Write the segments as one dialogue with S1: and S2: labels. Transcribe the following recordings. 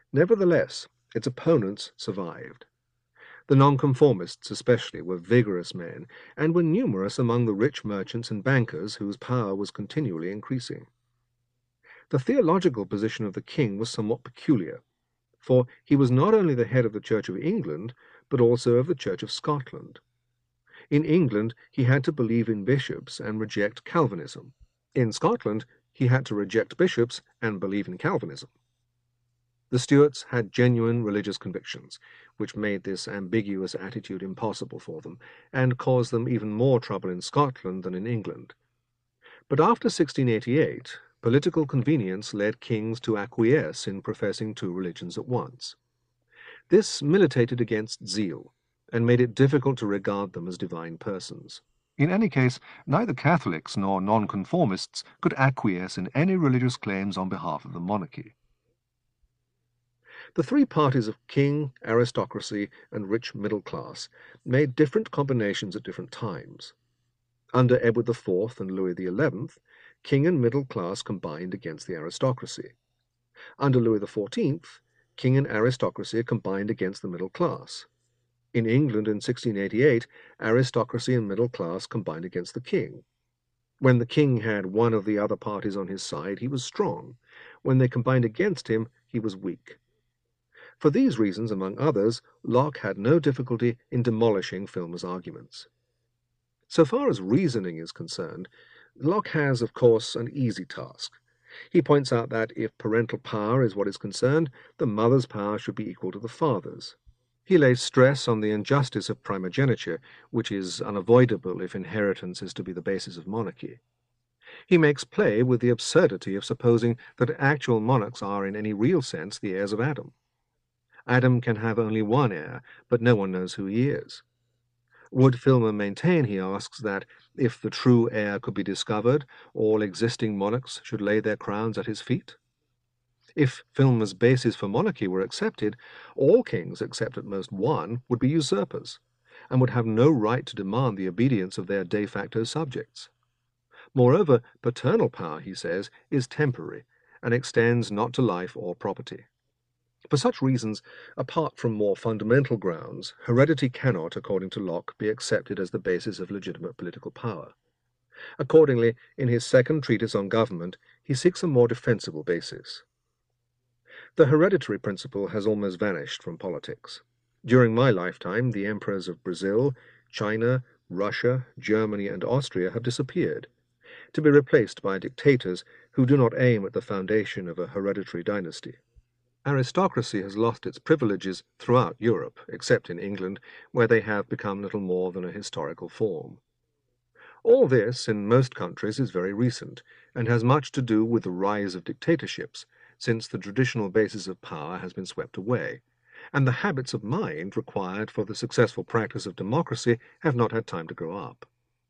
S1: Nevertheless, its opponents survived. The nonconformists especially were vigorous men, and were numerous among the rich merchants and bankers whose power was continually increasing. The theological position of the king was somewhat peculiar, for he was not only the head of the Church of England, but also of the Church of Scotland. In England, he had to believe in bishops and reject Calvinism. In Scotland, he had to reject bishops and believe in Calvinism. The Stuarts had genuine religious convictions, which made this ambiguous attitude impossible for them, and caused them even more trouble in Scotland than in England. But after 1688, political convenience led kings to acquiesce in professing two religions at once. This militated against zeal, and made it difficult to regard them as divine persons. In any case, neither Catholics nor nonconformists could acquiesce in any religious claims on behalf of the monarchy. The three parties of king, aristocracy, and rich middle class made different combinations at different times. Under Edward IV and Louis XI, king and middle class combined against the aristocracy. Under Louis XIV, king and aristocracy combined against the middle class. In England in 1688, aristocracy and middle class combined against the king. When the king had one of the other parties on his side, he was strong. When they combined against him, he was weak. For these reasons, among others, Locke had no difficulty in demolishing Filmer's arguments. So far as reasoning is concerned, Locke has, of course, an easy task. He points out that if parental power is what is concerned, the mother's power should be equal to the father's. He lays stress on the injustice of primogeniture, which is unavoidable if inheritance is to be the basis of monarchy. He makes play with the absurdity of supposing that actual monarchs are in any real sense the heirs of Adam. Adam can have only one heir, but no one knows who he is. Would Filmer maintain, he asks, that if the true heir could be discovered, all existing monarchs should lay their crowns at his feet? If Filmer's basis for monarchy were accepted, all kings except at most one would be usurpers, and would have no right to demand the obedience of their de facto subjects. Moreover, paternal power, he says, is temporary, and extends not to life or property. For such reasons, apart from more fundamental grounds, heredity cannot, according to Locke, be accepted as the basis of legitimate political power. Accordingly, in his second treatise on government, he seeks a more defensible basis. The hereditary principle has almost vanished from politics. During my lifetime, the emperors of Brazil, China, Russia, Germany, and Austria have disappeared, to be replaced by dictators who do not aim at the foundation of a hereditary dynasty. Aristocracy has lost its privileges throughout Europe, except in England, where they have become little more than a historical form. All this, in most countries, is very recent, and has much to do with the rise of dictatorships, since the traditional basis of power has been swept away, and the habits of mind required for the successful practice of democracy have not had time to grow up.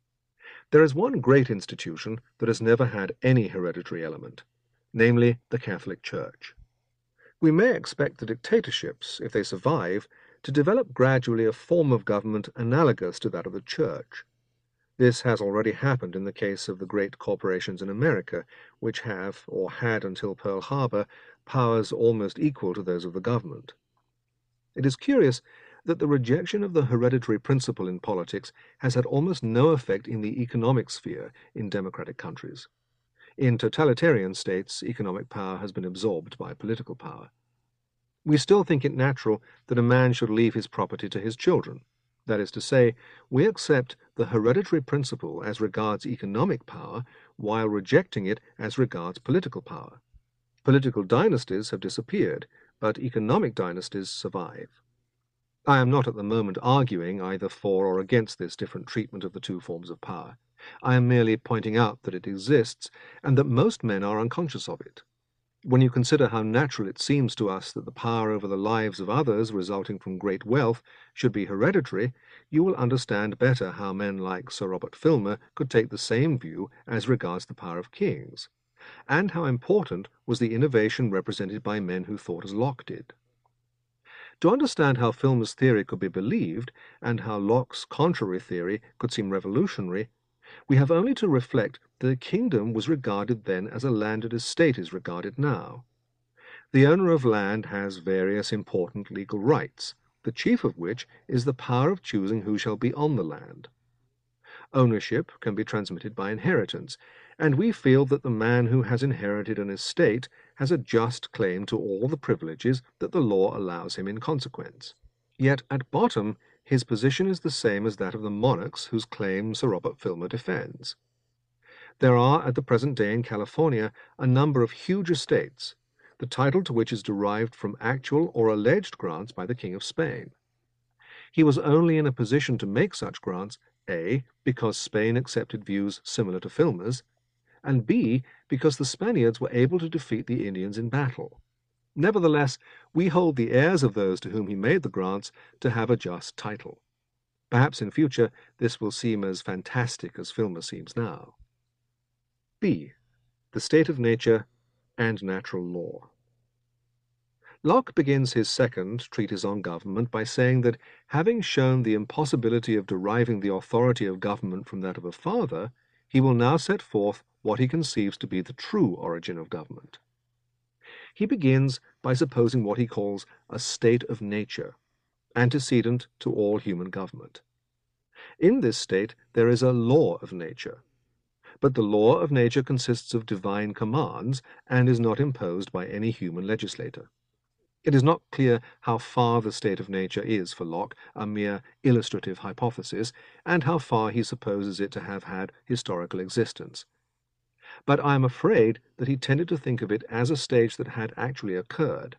S1: There is one great institution that has never had any hereditary element, namely the Catholic Church. We may expect the dictatorships, if they survive, to develop gradually a form of government analogous to that of the Church. This has already happened in the case of the great corporations in America, which have, or had until Pearl Harbor, powers almost equal to those of the government. It is curious that the rejection of the hereditary principle in politics has had almost no effect in the economic sphere in democratic countries. In totalitarian states, economic power has been absorbed by political power. We still think it natural that a man should leave his property to his children. That is to say, we accept the hereditary principle as regards economic power, while rejecting it as regards political power. Political dynasties have disappeared, but economic dynasties survive. I am not at the moment arguing either for or against this different treatment of the two forms of power. I am merely pointing out that it exists, and that most men are unconscious of it. When you consider how natural it seems to us that the power over the lives of others resulting from great wealth should be hereditary, you will understand better how men like Sir Robert Filmer could take the same view as regards the power of kings, and how important was the innovation represented by men who thought as Locke did. To understand how Filmer's theory could be believed, and how Locke's contrary theory could seem revolutionary, we have only to reflect that a kingdom was regarded then as a landed estate is regarded now. The owner of land has various important legal rights, the chief of which is the power of choosing who shall be on the land. Ownership can be transmitted by inheritance, and we feel that the man who has inherited an estate has a just claim to all the privileges that the law allows him in consequence. Yet at bottom, his position is the same as that of the monarchs whose claim Sir Robert Filmer defends. There are at the present day in California a number of huge estates, the title to which is derived from actual or alleged grants by the King of Spain. He was only in a position to make such grants, A, because Spain accepted views similar to Filmer's, and B, because the Spaniards were able to defeat the Indians in battle. Nevertheless, we hold the heirs of those to whom he made the grants to have a just title. Perhaps in future this will seem as fantastic as Filmer seems now. B. The state of nature and natural law. Locke begins his second treatise on government by saying that, having shown the impossibility of deriving the authority of government from that of a father, he will now set forth what he conceives to be the true origin of government. He begins by supposing what he calls a state of nature, antecedent to all human government. In this state there is a law of nature, but the law of nature consists of divine commands and is not imposed by any human legislator. It is not clear how far the state of nature is for Locke a mere illustrative hypothesis, and how far he supposes it to have had historical existence. But I am afraid that he tended to think of it as a stage that had actually occurred.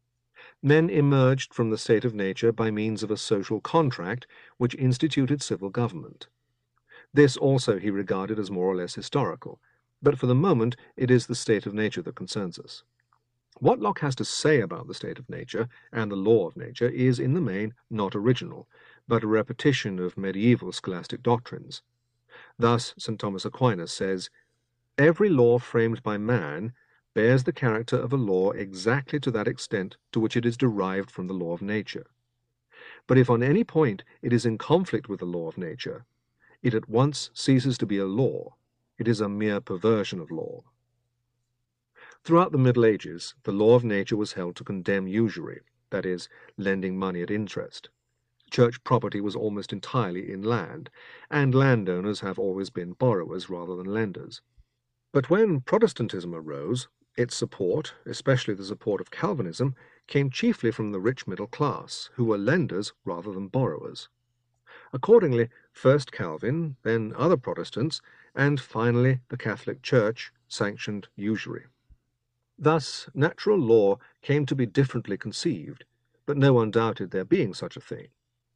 S1: Men emerged from the state of nature by means of a social contract which instituted civil government. This also he regarded as more or less historical, but for the moment it is the state of nature that concerns us. What Locke has to say about the state of nature and the law of nature is, in the main, not original, but a repetition of medieval scholastic doctrines. Thus, St. Thomas Aquinas says, "Every law framed by man bears the character of a law exactly to that extent to which it is derived from the law of nature. But if on any point it is in conflict with the law of nature, it at once ceases to be a law. It is a mere perversion of law." Throughout the Middle Ages, the law of nature was held to condemn usury, that is, lending money at interest. Church property was almost entirely in land, and landowners have always been borrowers rather than lenders. But when Protestantism arose, its support, especially the support of Calvinism, came chiefly from the rich middle class, who were lenders rather than borrowers. Accordingly, first Calvin, then other Protestants, and finally the Catholic Church sanctioned usury. Thus, natural law came to be differently conceived, but no one doubted there being such a thing.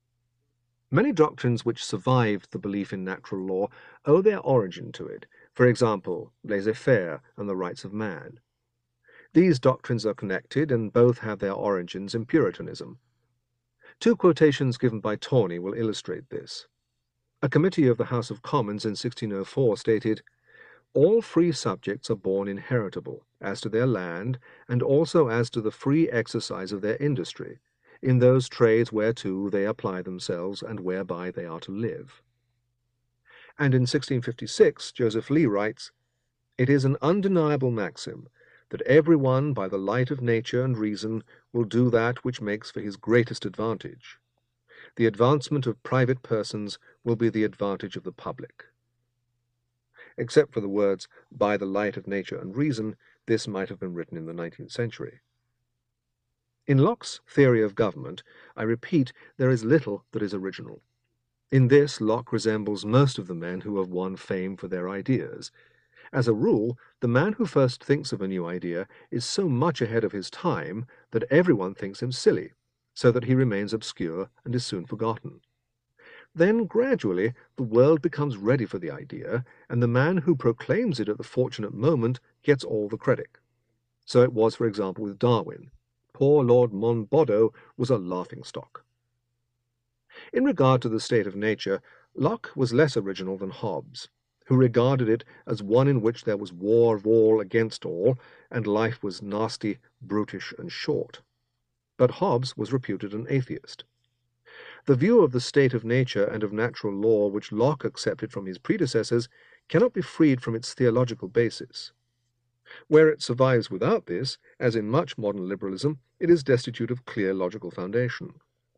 S1: Many doctrines which survived the belief in natural law owe their origin to it, for example, laissez-faire and the rights of man. These doctrines are connected, and both have their origins in Puritanism. Two quotations given by Tawney will illustrate this. A committee of the House of Commons in 1604 stated, "All free subjects are born inheritable, as to their land, and also as to the free exercise of their industry, in those trades whereto they apply themselves, and whereby they are to live." And in 1656, Joseph Lee writes, "It is an undeniable maxim, that every one by the light of nature and reason will do that which makes for his greatest advantage. The advancement of private persons will be the advantage of the public." Except for the words, "by the light of nature and reason," this might have been written in the 19th century. In Locke's theory of government, I repeat, there is little that is original. In this, Locke resembles most of the men who have won fame for their ideas. As a rule, the man who first thinks of a new idea is so much ahead of his time that everyone thinks him silly, so that he remains obscure and is soon forgotten. Then, gradually, the world becomes ready for the idea, and the man who proclaims it at the fortunate moment gets all the credit. So it was, for example, with Darwin. Poor Lord Monboddo was a laughing-stock. In regard to the state of nature, Locke was less original than Hobbes, who regarded it as one in which there was war of all against all, and life was nasty, brutish, and short. But Hobbes was reputed an atheist. The view of the state of nature and of natural law which Locke accepted from his predecessors cannot be freed from its theological basis. Where it survives without this, as in much modern liberalism, it is destitute of clear logical foundation.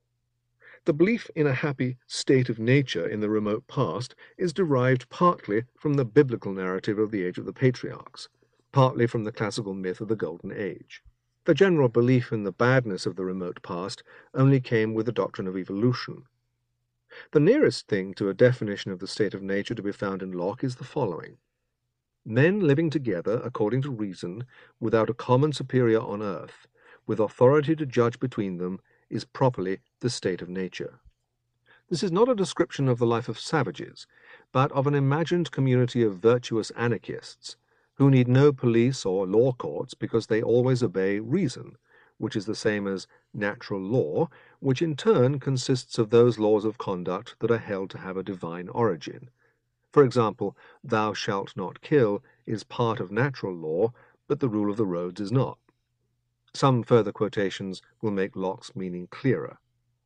S1: The belief in a happy state of nature in the remote past is derived partly from the biblical narrative of the age of the patriarchs, partly from the classical myth of the Golden Age. The general belief in the badness of the remote past only came with the doctrine of evolution. The nearest thing to a definition of the state of nature to be found in Locke is the following. Men living together according to reason, without a common superior on earth, with authority to judge between them, is properly the state of nature. This is not a description of the life of savages, but of an imagined community of virtuous anarchists, who need no police or law courts because they always obey reason, which is the same as natural law, which in turn consists of those laws of conduct that are held to have a divine origin. For example, thou shalt not kill is part of natural law, but the rule of the roads is not. Some further quotations will make Locke's meaning clearer.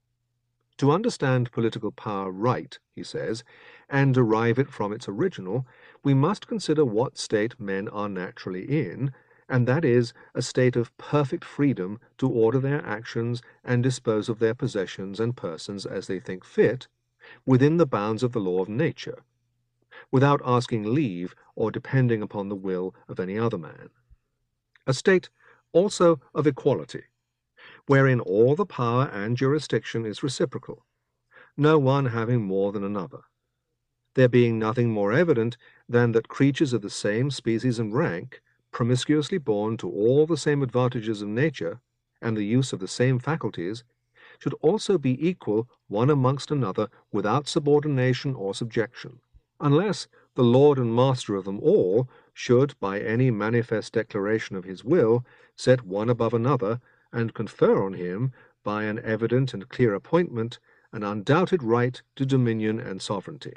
S1: To understand political power right, he says, and derive it from its original, we must consider what state men are naturally in, and that is a state of perfect freedom to order their actions and dispose of their possessions and persons as they think fit, within the bounds of the law of nature, without asking leave or depending upon the will of any other man. A state also of equality, wherein all the power and jurisdiction is reciprocal, no one having more than another, there being nothing more evident than that creatures of the same species and rank, promiscuously born to all the same advantages of nature, and the use of the same faculties, should also be equal one amongst another without subordination or subjection, unless the Lord and Master of them all should, by any manifest declaration of his will, set one above another, and confer on him, by an evident and clear appointment, an undoubted right to dominion and sovereignty.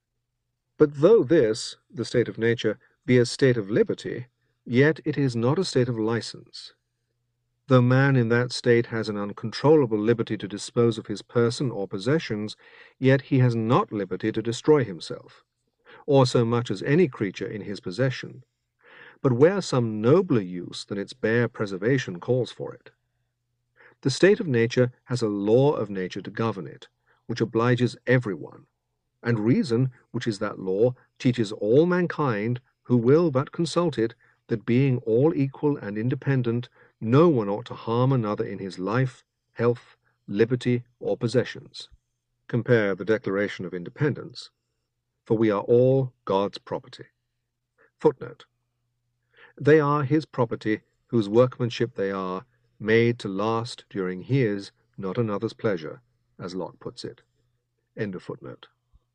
S1: But though this, the state of nature, be a state of liberty, yet it is not a state of license. Though man in that state has an uncontrollable liberty to dispose of his person or possessions, yet he has not liberty to destroy himself, or so much as any creature in his possession, but where some nobler use than its bare preservation calls for it. The state of nature has a law of nature to govern it, which obliges everyone, and reason, which is that law, teaches all mankind, who will but consult it, that being all equal and independent, no one ought to harm another in his life, health, liberty, or possessions. Compare the Declaration of Independence. For we are all God's property. Footnote. They are his property, whose workmanship they are, made to last during his, not another's pleasure, as Locke puts it. End of footnote.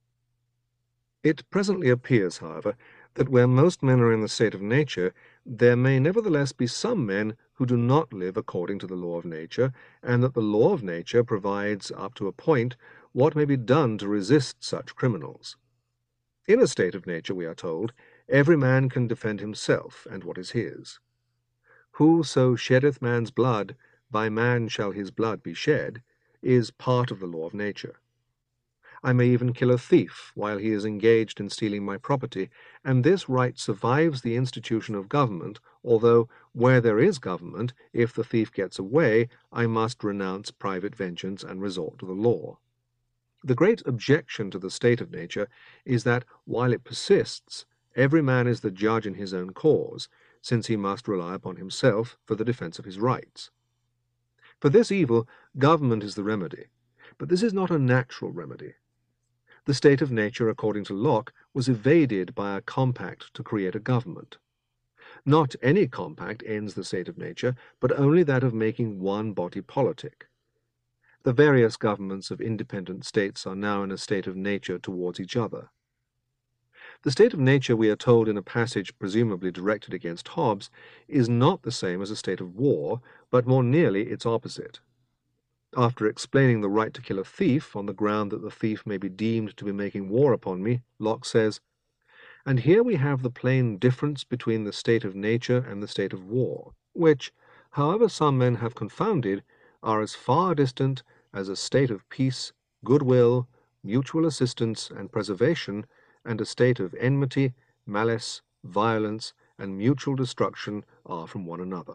S1: It presently appears, however, that where most men are in the state of nature, there may nevertheless be some men who do not live according to the law of nature, and that the law of nature provides, up to a point, what may be done to resist such criminals. In a state of nature, we are told, every man can defend himself and what is his. Whoso sheddeth man's blood, by man shall his blood be shed, is part of the law of nature. I may even kill a thief while he is engaged in stealing my property, and this right survives the institution of government, although, where there is government, if the thief gets away, I must renounce private vengeance and resort to the law. The great objection to the state of nature is that, while it persists, every man is the judge in his own cause, since he must rely upon himself for the defense of his rights. For this evil, government is the remedy, but this is not a natural remedy. The state of nature, according to Locke, was evaded by a compact to create a government. Not any compact ends the state of nature, but only that of making one body politic. The various governments of independent states are now in a state of nature towards each other. The state of nature, we are told in a passage presumably directed against Hobbes, is not the same as a state of war, but more nearly its opposite. After explaining the right to kill a thief on the ground that the thief may be deemed to be making war upon me, Locke says, "And here we have the plain difference between the state of nature and the state of war, which, however some men have confounded, are as far distant as a state of peace, goodwill, mutual assistance, and preservation, and a state of enmity, malice, violence, and mutual destruction are from one another.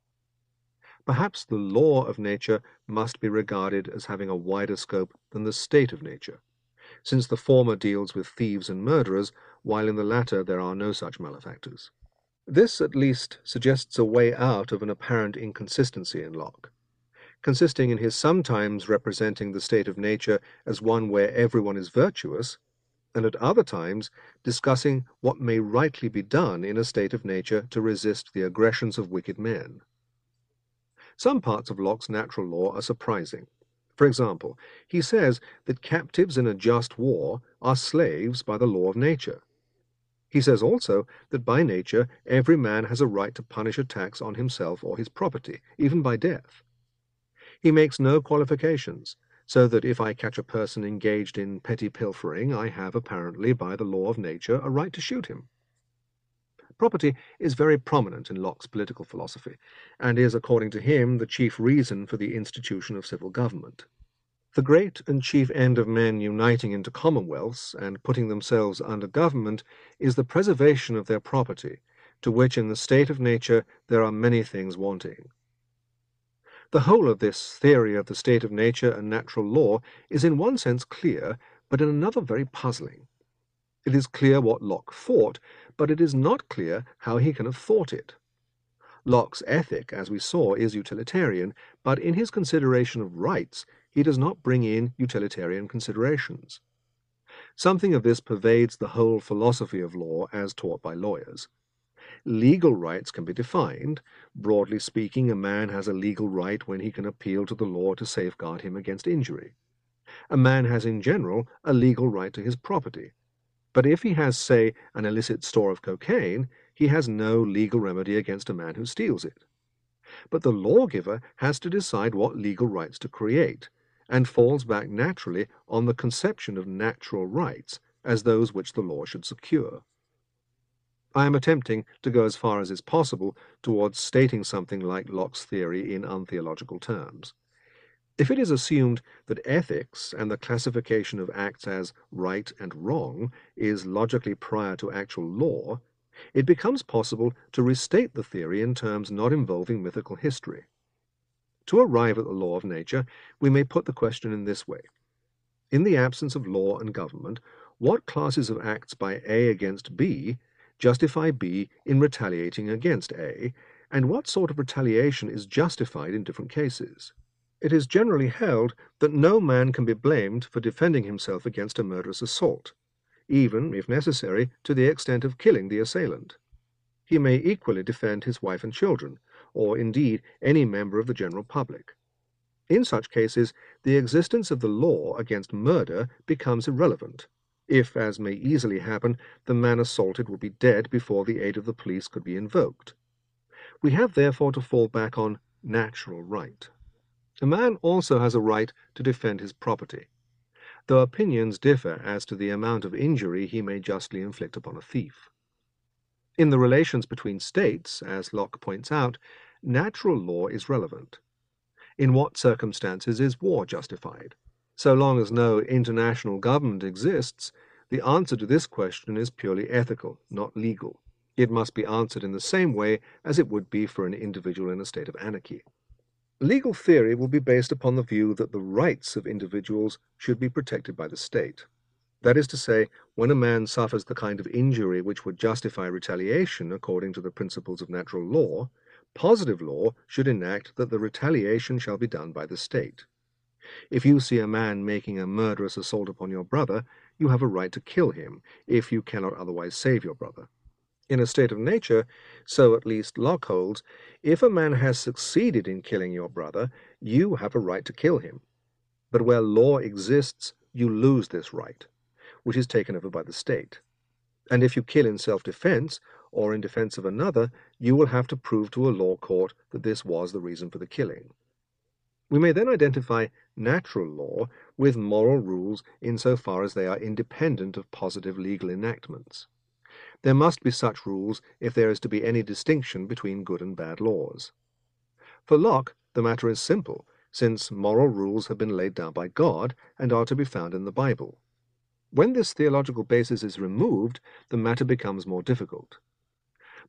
S1: Perhaps the law of nature must be regarded as having a wider scope than the state of nature, since the former deals with thieves and murderers, while in the latter there are no such malefactors. This at least suggests a way out of an apparent inconsistency in Locke, consisting in his sometimes representing the state of nature as one where everyone is virtuous, and at other times discussing what may rightly be done in a state of nature to resist the aggressions of wicked men. Some parts of Locke's natural law are surprising. For example, he says that captives in a just war are slaves by the law of nature. He says also that by nature every man has a right to punish attacks on himself or his property, even by death. He makes no qualifications, so that if I catch a person engaged in petty pilfering, I have apparently, by the law of nature, a right to shoot him. Property is very prominent in Locke's political philosophy, and is, according to him, the chief reason for the institution of civil government. The great and chief end of men uniting into commonwealths and putting themselves under government is the preservation of their property, to which in the state of nature there are many things wanting. The whole of this theory of the state of nature and natural law is in one sense clear, but in another very puzzling. It is clear what Locke thought, but it is not clear how he can have thought it. Locke's ethic, as we saw, is utilitarian, but in his consideration of rights, he does not bring in utilitarian considerations. Something of this pervades the whole philosophy of law as taught by lawyers. Legal rights can be defined. Broadly speaking, a man has a legal right when he can appeal to the law to safeguard him against injury. A man has in general a legal right to his property. But if he has, say, an illicit store of cocaine, he has no legal remedy against a man who steals it. But the lawgiver has to decide what legal rights to create, and falls back naturally on the conception of natural rights as those which the law should secure. I am attempting to go as far as is possible towards stating something like Locke's theory in untheological terms. If it is assumed that ethics and the classification of acts as right and wrong is logically prior to actual law, it becomes possible to restate the theory in terms not involving mythical history. To arrive at the law of nature, we may put the question in this way. In the absence of law and government, what classes of acts by A against B justify B in retaliating against A, and what sort of retaliation is justified in different cases? It is generally held that no man can be blamed for defending himself against a murderous assault, even, if necessary, to the extent of killing the assailant. He may equally defend his wife and children, or indeed any member of the general public. In such cases, the existence of the law against murder becomes irrelevant, if, as may easily happen, the man assaulted will be dead before the aid of the police could be invoked. We have therefore to fall back on natural right. A man also has a right to defend his property, though opinions differ as to the amount of injury he may justly inflict upon a thief. In the relations between states, as Locke points out, natural law is relevant. In what circumstances is war justified? So long as no international government exists, the answer to this question is purely ethical, not legal. It must be answered in the same way as it would be for an individual in a state of anarchy. Legal theory will be based upon the view that the rights of individuals should be protected by the state. That is to say, when a man suffers the kind of injury which would justify retaliation according to the principles of natural law, positive law should enact that the retaliation shall be done by the state. If you see a man making a murderous assault upon your brother, you have a right to kill him, if you cannot otherwise save your brother. In a state of nature, so at least Locke holds, if a man has succeeded in killing your brother, you have a right to kill him. But where law exists, you lose this right, which is taken over by the state. And if you kill in self-defense, or in defense of another, you will have to prove to a law court that this was the reason for the killing. We may then identify natural law with moral rules insofar as they are independent of positive legal enactments. There must be such rules if there is to be any distinction between good and bad laws. For Locke, the matter is simple, since moral rules have been laid down by God and are to be found in the Bible. When this theological basis is removed, the matter becomes more difficult.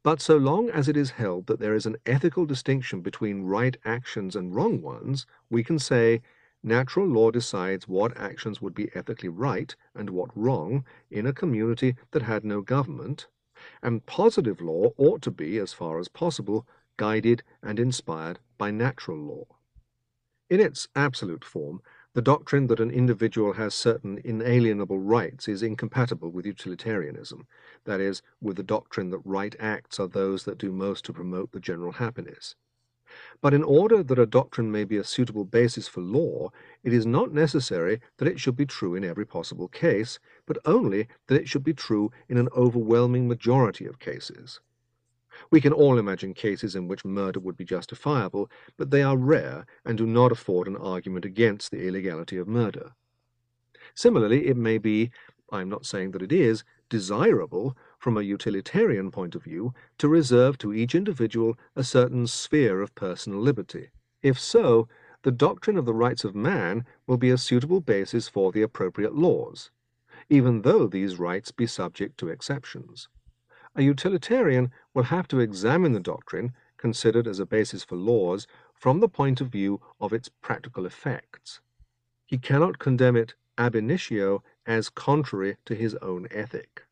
S1: But so long as it is held that there is an ethical distinction between right actions and wrong ones, we can say, natural law decides what actions would be ethically right and what wrong in a community that had no government, and positive law ought to be, as far as possible, guided and inspired by natural law. In its absolute form, the doctrine that an individual has certain inalienable rights is incompatible with utilitarianism, that is, with the doctrine that right acts are those that do most to promote the general happiness. But in order that a doctrine may be a suitable basis for law, it is not necessary that it should be true in every possible case, but only that it should be true in an overwhelming majority of cases. We can all imagine cases in which murder would be justifiable, but they are rare and do not afford an argument against the illegality of murder. Similarly, it may be, I am not saying that it is, desirable from a utilitarian point of view to reserve to each individual a certain sphere of personal liberty. If so, the doctrine of the rights of man will be a suitable basis for the appropriate laws, even though these rights be subject to exceptions. A utilitarian will have to examine the doctrine, considered as a basis for laws, from the point of view of its practical effects. He cannot condemn it ab initio as contrary to his own ethic.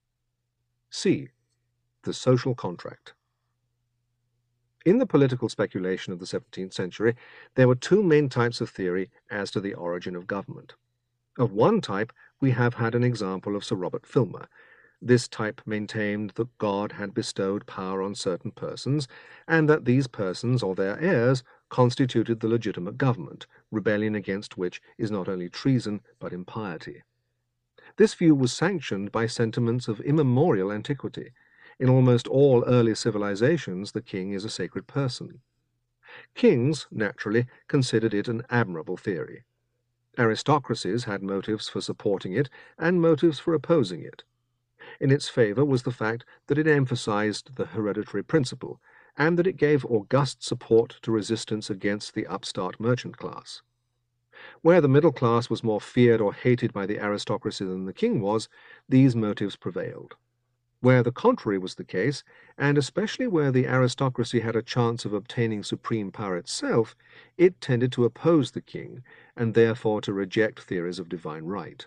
S1: C. The social contract. In the political speculation of the 17th century, there were two main types of theory as to the origin of government. Of one type, we have had an example of Sir Robert Filmer. This type maintained that God had bestowed power on certain persons, and that these persons or their heirs constituted the legitimate government, rebellion against which is not only treason but impiety. This view was sanctioned by sentiments of immemorial antiquity. In almost all early civilizations, the king is a sacred person. Kings, naturally, considered it an admirable theory. Aristocracies had motives for supporting it and motives for opposing it. In its favor was the fact that it emphasized the hereditary principle, and that it gave august support to resistance against the upstart merchant class. Where the middle class was more feared or hated by the aristocracy than the king was, these motives prevailed. Where the contrary was the case, and especially where the aristocracy had a chance of obtaining supreme power itself, it tended to oppose the king, and therefore to reject theories of divine right.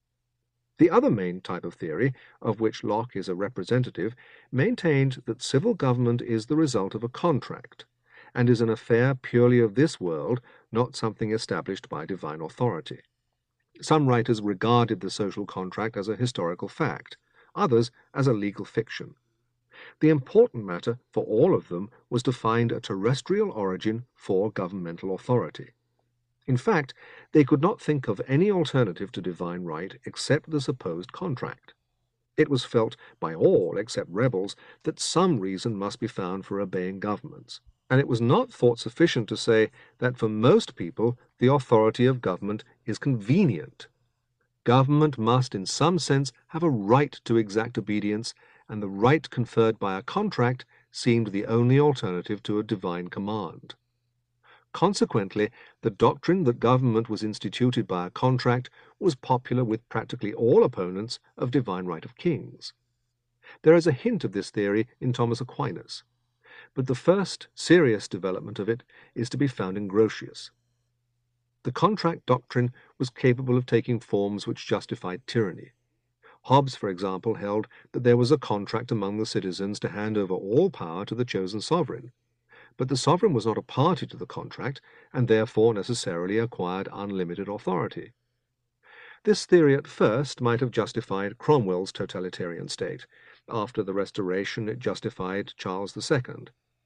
S1: The other main type of theory, of which Locke is a representative, maintained that civil government is the result of a contract, and is an affair purely of this world, not something established by divine authority. Some writers regarded the social contract as a historical fact, others as a legal fiction. The important matter for all of them was to find a terrestrial origin for governmental authority. In fact, they could not think of any alternative to divine right except the supposed contract. It was felt by all except rebels that some reason must be found for obeying governments, and it was not thought sufficient to say that for most people the authority of government is convenient. Government must in some sense have a right to exact obedience, and the right conferred by a contract seemed the only alternative to a divine command. Consequently, the doctrine that government was instituted by a contract was popular with practically all opponents of divine right of kings. There is a hint of this theory in Thomas Aquinas, but the first serious development of it is to be found in Grotius. The contract doctrine was capable of taking forms which justified tyranny. Hobbes, for example, held that there was a contract among the citizens to hand over all power to the chosen sovereign. But the sovereign was not a party to the contract, and therefore necessarily acquired unlimited authority. This theory at first might have justified Cromwell's totalitarian state. After the Restoration, it justified Charles II.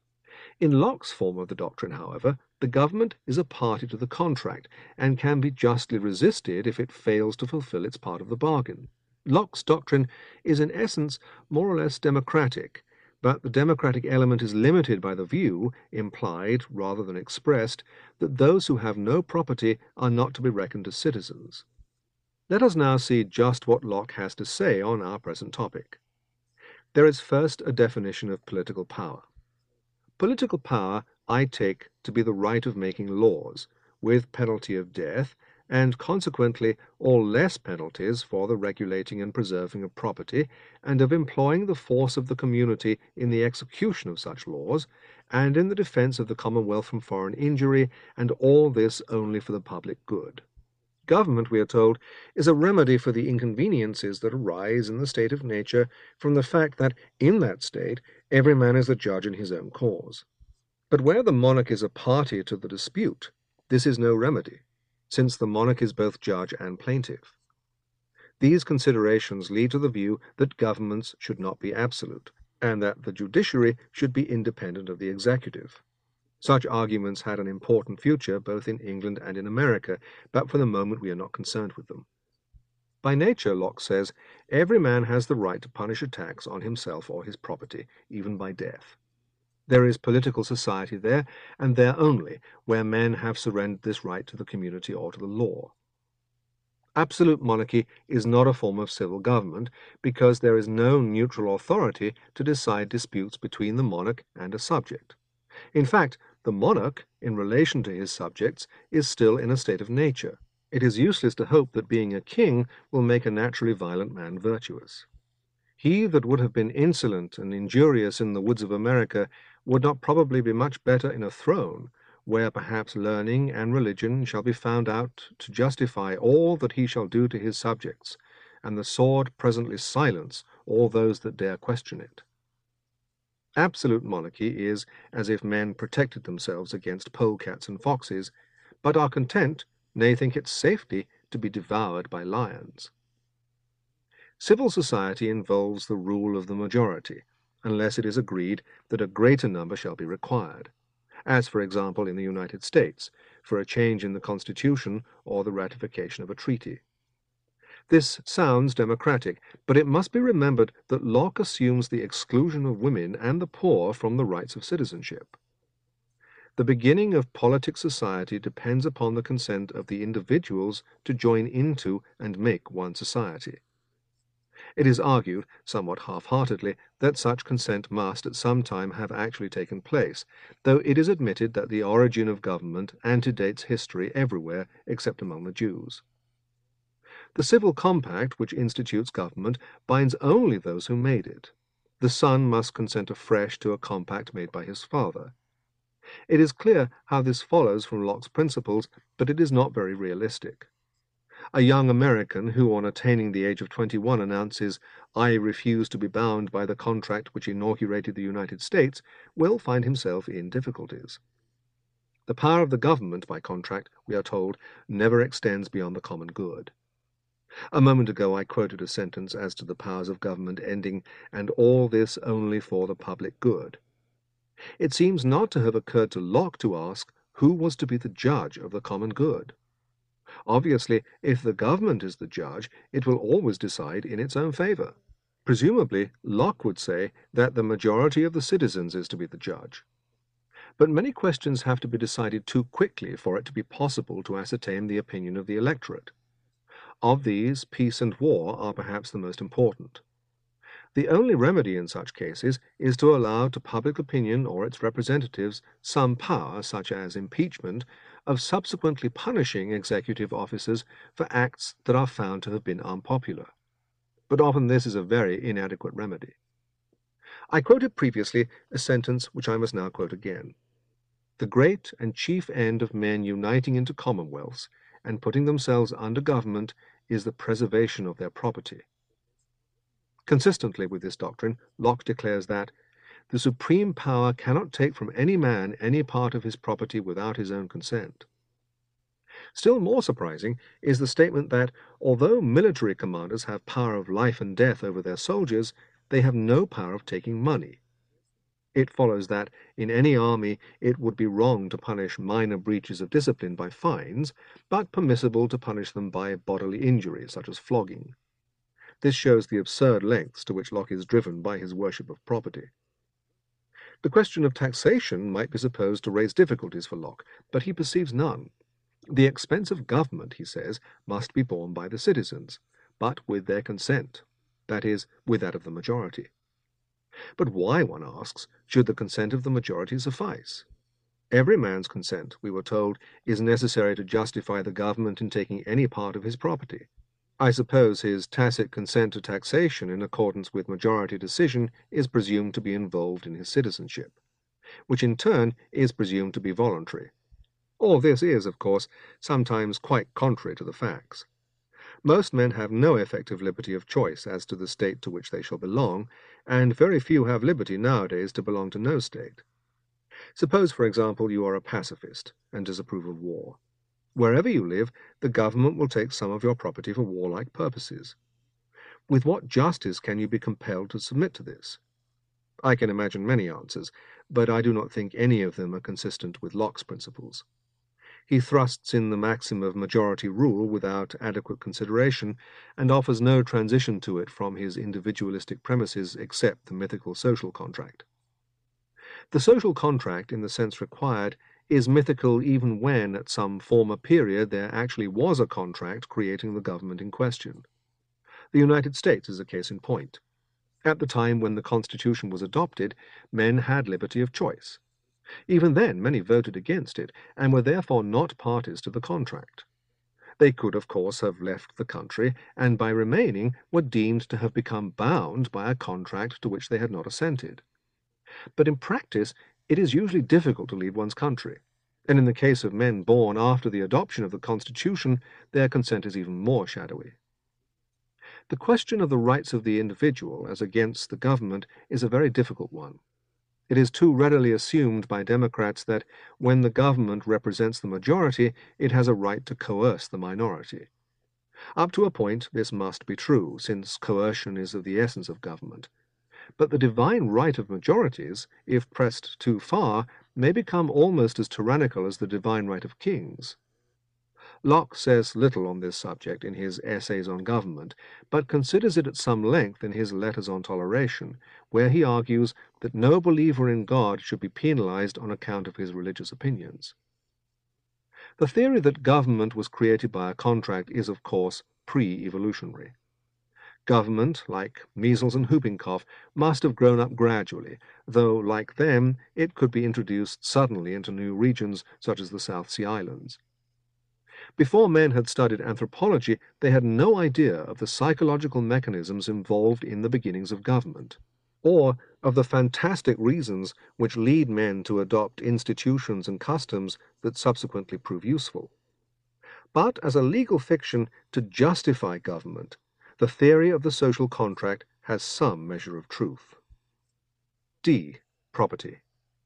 S1: In Locke's form of the doctrine, however, the government is a party to the contract, and can be justly resisted if it fails to fulfill its part of the bargain. Locke's doctrine is in essence more or less democratic, but the democratic element is limited by the view, implied rather than expressed, that those who have no property are not to be reckoned as citizens. Let us now see just what Locke has to say on our present topic. There is first a definition of political power. Political power I take to be the right of making laws, with penalty of death, and consequently all less penalties for the regulating and preserving of property, and of employing the force of the community in the execution of such laws, and in the defence of the Commonwealth from foreign injury, and all this only for the public good. Government, we are told, is a remedy for the inconveniences that arise in the state of nature from the fact that in that state every man is the judge in his own cause. But where the monarch is a party to the dispute, this is no remedy, since the monarch is both judge and plaintiff. These considerations lead to the view that governments should not be absolute, and that the judiciary should be independent of the executive. Such arguments had an important future both in England and in America, but for the moment we are not concerned with them. By nature, Locke says, every man has the right to punish attacks on himself or his property, even by death. There is political society there, and there only, where men have surrendered this right to the community or to the law. Absolute monarchy is not a form of civil government, because there is no neutral authority to decide disputes between the monarch and a subject. In fact, the monarch, in relation to his subjects, is still in a state of nature. It is useless to hope that being a king will make a naturally violent man virtuous. He that would have been insolent and injurious in the woods of America would not probably be much better in a throne, where perhaps learning and religion shall be found out to justify all that he shall do to his subjects, and the sword presently silence all those that dare question it. Absolute monarchy is as if men protected themselves against polecats and foxes, but are content, nay, think it safety, to be devoured by lions. Civil society involves the rule of the majority, unless it is agreed that a greater number shall be required, as, for example, in the United States, for a change in the Constitution or the ratification of a treaty. This sounds democratic, but it must be remembered that Locke assumes the exclusion of women and the poor from the rights of citizenship. The beginning of politic society depends upon the consent of the individuals to join into and make one society. It is argued, somewhat half-heartedly, that such consent must at some time have actually taken place, though it is admitted that the origin of government antedates history everywhere except among the Jews. The civil compact which institutes government binds only those who made it. The son must consent afresh to a compact made by his father. It is clear how this follows from Locke's principles, but it is not very realistic. A young American who, on attaining the age of 21, announces, "I refuse to be bound by the contract which inaugurated the United States," will find himself in difficulties. The power of the government by contract, we are told, never extends beyond the common good. A moment ago I quoted a sentence as to the powers of government ending, "and all this only for the public good." It seems not to have occurred to Locke to ask who was to be the judge of the common good. Obviously, if the government is the judge, it will always decide in its own favor. Presumably, Locke would say that the majority of the citizens is to be the judge. But many questions have to be decided too quickly for it to be possible to ascertain the opinion of the electorate. Of these, peace and war are perhaps the most important. The only remedy in such cases is to allow to public opinion or its representatives some power, such as impeachment, of subsequently punishing executive officers for acts that are found to have been unpopular. But often this is a very inadequate remedy. I quoted previously a sentence which I must now quote again. The great and chief end of men uniting into commonwealths and putting themselves under government is the preservation of their property. Consistently with this doctrine, Locke declares that the supreme power cannot take from any man any part of his property without his own consent. Still more surprising is the statement that, although military commanders have power of life and death over their soldiers, they have no power of taking money. It follows that, in any army, it would be wrong to punish minor breaches of discipline by fines, but permissible to punish them by bodily injury, such as flogging. This shows the absurd lengths to which Locke is driven by his worship of property. The question of taxation might be supposed to raise difficulties for Locke, but he perceives none. The expense of government, he says, must be borne by the citizens, but with their consent, that is, with that of the majority. But why, one asks, should the consent of the majority suffice? Every man's consent, we were told, is necessary to justify the government in taking any part of his property. I suppose his tacit consent to taxation in accordance with majority decision is presumed to be involved in his citizenship, which in turn is presumed to be voluntary. All this is, of course, sometimes quite contrary to the facts. Most men have no effective liberty of choice as to the state to which they shall belong, and very few have liberty nowadays to belong to no state. Suppose, for example, you are a pacifist and disapprove of war. Wherever you live, the government will take some of your property for warlike purposes. With what justice can you be compelled to submit to this? I can imagine many answers, but I do not think any of them are consistent with Locke's principles. He thrusts in the maxim of majority rule without adequate consideration, and offers no transition to it from his individualistic premises except the mythical social contract. The social contract, in the sense required, is mythical even when, at some former period, there actually was a contract creating the government in question. The United States is a case in point. At the time when the Constitution was adopted, men had liberty of choice. Even then, many voted against it, and were therefore not parties to the contract. They could, of course, have left the country, and by remaining were deemed to have become bound by a contract to which they had not assented. But in practice, it is usually difficult to leave one's country, and in the case of men born after the adoption of the Constitution, their consent is even more shadowy. The question of the rights of the individual as against the government is a very difficult one. It is too readily assumed by Democrats that when the government represents the majority, it has a right to coerce the minority. Up to a point, this must be true, since coercion is of the essence of government. But the divine right of majorities, if pressed too far, may become almost as tyrannical as the divine right of kings. Locke says little on this subject in his Essays on Government, but considers it at some length in his Letters on Toleration, where he argues that no believer in God should be penalized on account of his religious opinions. The theory that government was created by a contract is, of course, pre-evolutionary. Government, like measles and whooping cough, must have grown up gradually, though, like them, it could be introduced suddenly into new regions, such as the South Sea Islands. Before men had studied anthropology, they had no idea of the psychological mechanisms involved in the beginnings of government, or of the fantastic reasons which lead men to adopt institutions and customs that subsequently prove useful. But as a legal fiction to justify government, the theory of the social contract has some measure of truth. D. Property.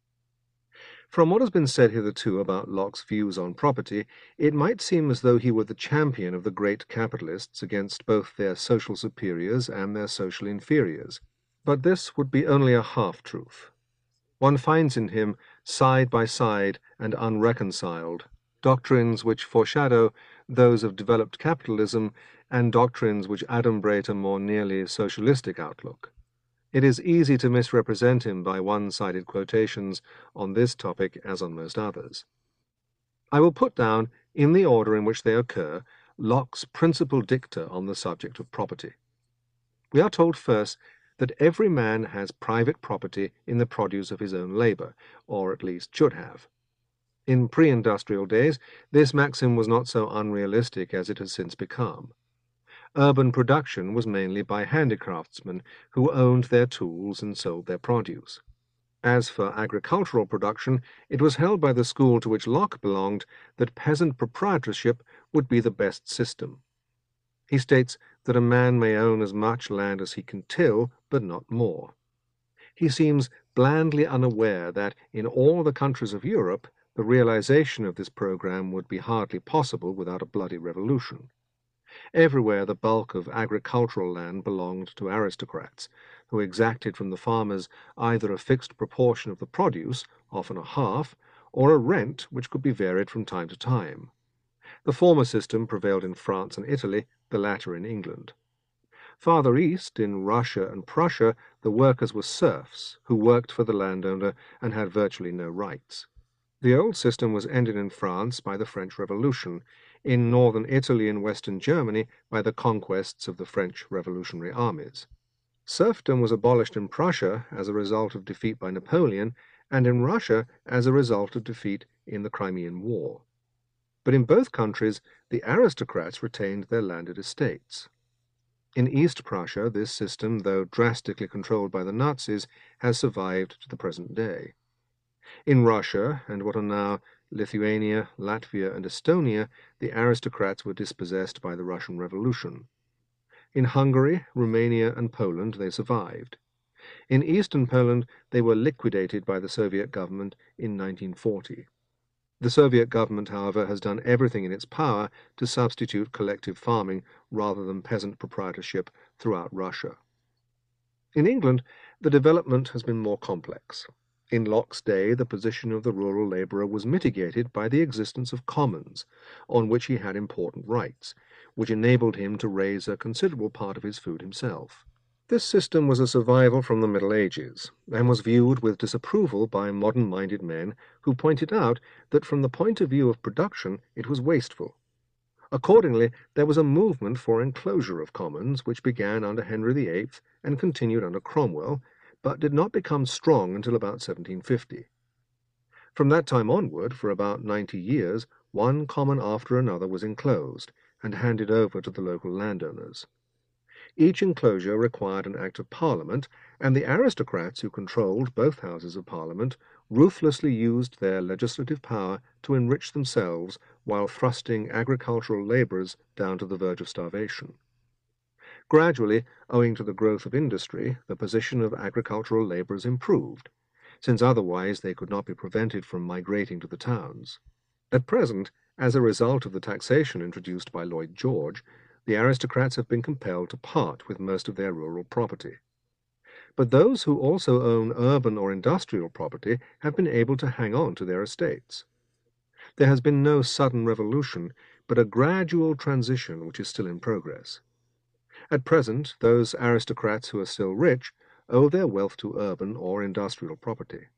S1: From what has been said hitherto about Locke's views on property, it might seem as though he were the champion of the great capitalists against both their social superiors and their social inferiors. But this would be only a half-truth. One finds in him, side by side and unreconciled, doctrines which foreshadow those of developed capitalism and doctrines which adumbrate a more nearly socialistic outlook. It is easy to misrepresent him by one-sided quotations on this topic as on most others. I will put down, in the order in which they occur, Locke's principal dicta on the subject of property. We are told first that every man has private property in the produce of his own labor, or at least should have. In pre-industrial days, this maxim was not so unrealistic as it has since become. Urban production was mainly by handicraftsmen who owned their tools and sold their produce. As for agricultural production, it was held by the school to which Locke belonged that peasant proprietorship would be the best system. He states that a man may own as much land as he can till, but not more. He seems blandly unaware that in all the countries of Europe, the realization of this program would be hardly possible without a bloody revolution. Everywhere the bulk of agricultural land belonged to aristocrats, who exacted from the farmers either a fixed proportion of the produce, often a half, or a rent which could be varied from time to time. The former system prevailed in France and Italy, the latter in England. Farther east, in Russia and Prussia, the workers were serfs, who worked for the landowner and had virtually no rights. The old system was ended in France by the French Revolution, in northern Italy and western Germany by the conquests of the French revolutionary armies. Serfdom was abolished in Prussia as a result of defeat by Napoleon, and in Russia as a result of defeat in the Crimean War. But in both countries, the aristocrats retained their landed estates. In East Prussia, this system, though drastically controlled by the Nazis, has survived to the present day. In Russia, and what are now Lithuania, Latvia, and Estonia, the aristocrats were dispossessed by the Russian Revolution. In Hungary, Romania, and Poland, they survived. In eastern Poland, they were liquidated by the Soviet government in 1940. The Soviet government, however, has done everything in its power to substitute collective farming rather than peasant proprietorship throughout Russia. In England, the development has been more complex. In Locke's day, the position of the rural labourer was mitigated by the existence of commons, on which he had important rights, which enabled him to raise a considerable part of his food himself. This system was a survival from the Middle Ages, and was viewed with disapproval by modern-minded men who pointed out that from the point of view of production it was wasteful. Accordingly, there was a movement for enclosure of commons which began under Henry VIII and continued under Cromwell, but did not become strong until about 1750. From that time onward, for about 90 years, one common after another was enclosed and handed over to the local landowners. Each enclosure required an Act of Parliament, and the aristocrats who controlled both Houses of Parliament ruthlessly used their legislative power to enrich themselves while thrusting agricultural labourers down to the verge of starvation. Gradually, owing to the growth of industry, the position of agricultural labourers improved, since otherwise they could not be prevented from migrating to the towns. At present, as a result of the taxation introduced by Lloyd George, the aristocrats have been compelled to part with most of their rural property. But those who also own urban or industrial property have been able to hang on to their estates. There has been no sudden revolution, but a gradual transition which is still in progress. At present, those aristocrats who are still rich owe their wealth to urban or industrial property.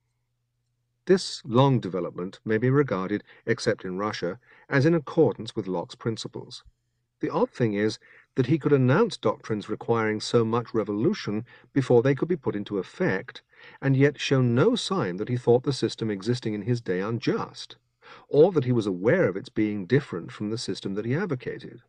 S1: This long development may be regarded, except in Russia, as in accordance with Locke's principles. The odd thing is that he could announce doctrines requiring so much revolution before they could be put into effect, and yet show no sign that he thought the system existing in his day unjust, or that he was aware of its being different from the system that he advocated.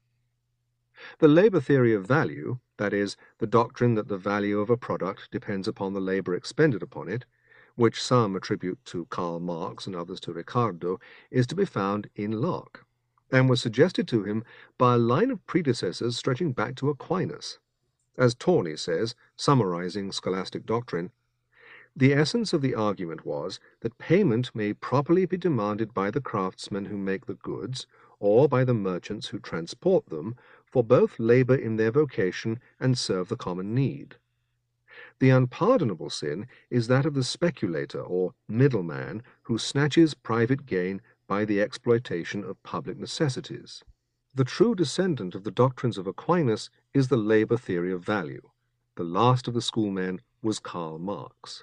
S1: The labour theory of value, that is, the doctrine that the value of a product depends upon the labour expended upon it, which some attribute to Karl Marx and others to Ricardo, is to be found in Locke, and was suggested to him by a line of predecessors stretching back to Aquinas. As Tawney says, summarizing scholastic doctrine, the essence of the argument was that payment may properly be demanded by the craftsmen who make the goods, or by the merchants who transport them, for both labor in their vocation and serve the common need. The unpardonable sin is that of the speculator or middleman who snatches private gain by the exploitation of public necessities. The true descendant of the doctrines of Aquinas is the labor theory of value. The last of the schoolmen was Karl Marx.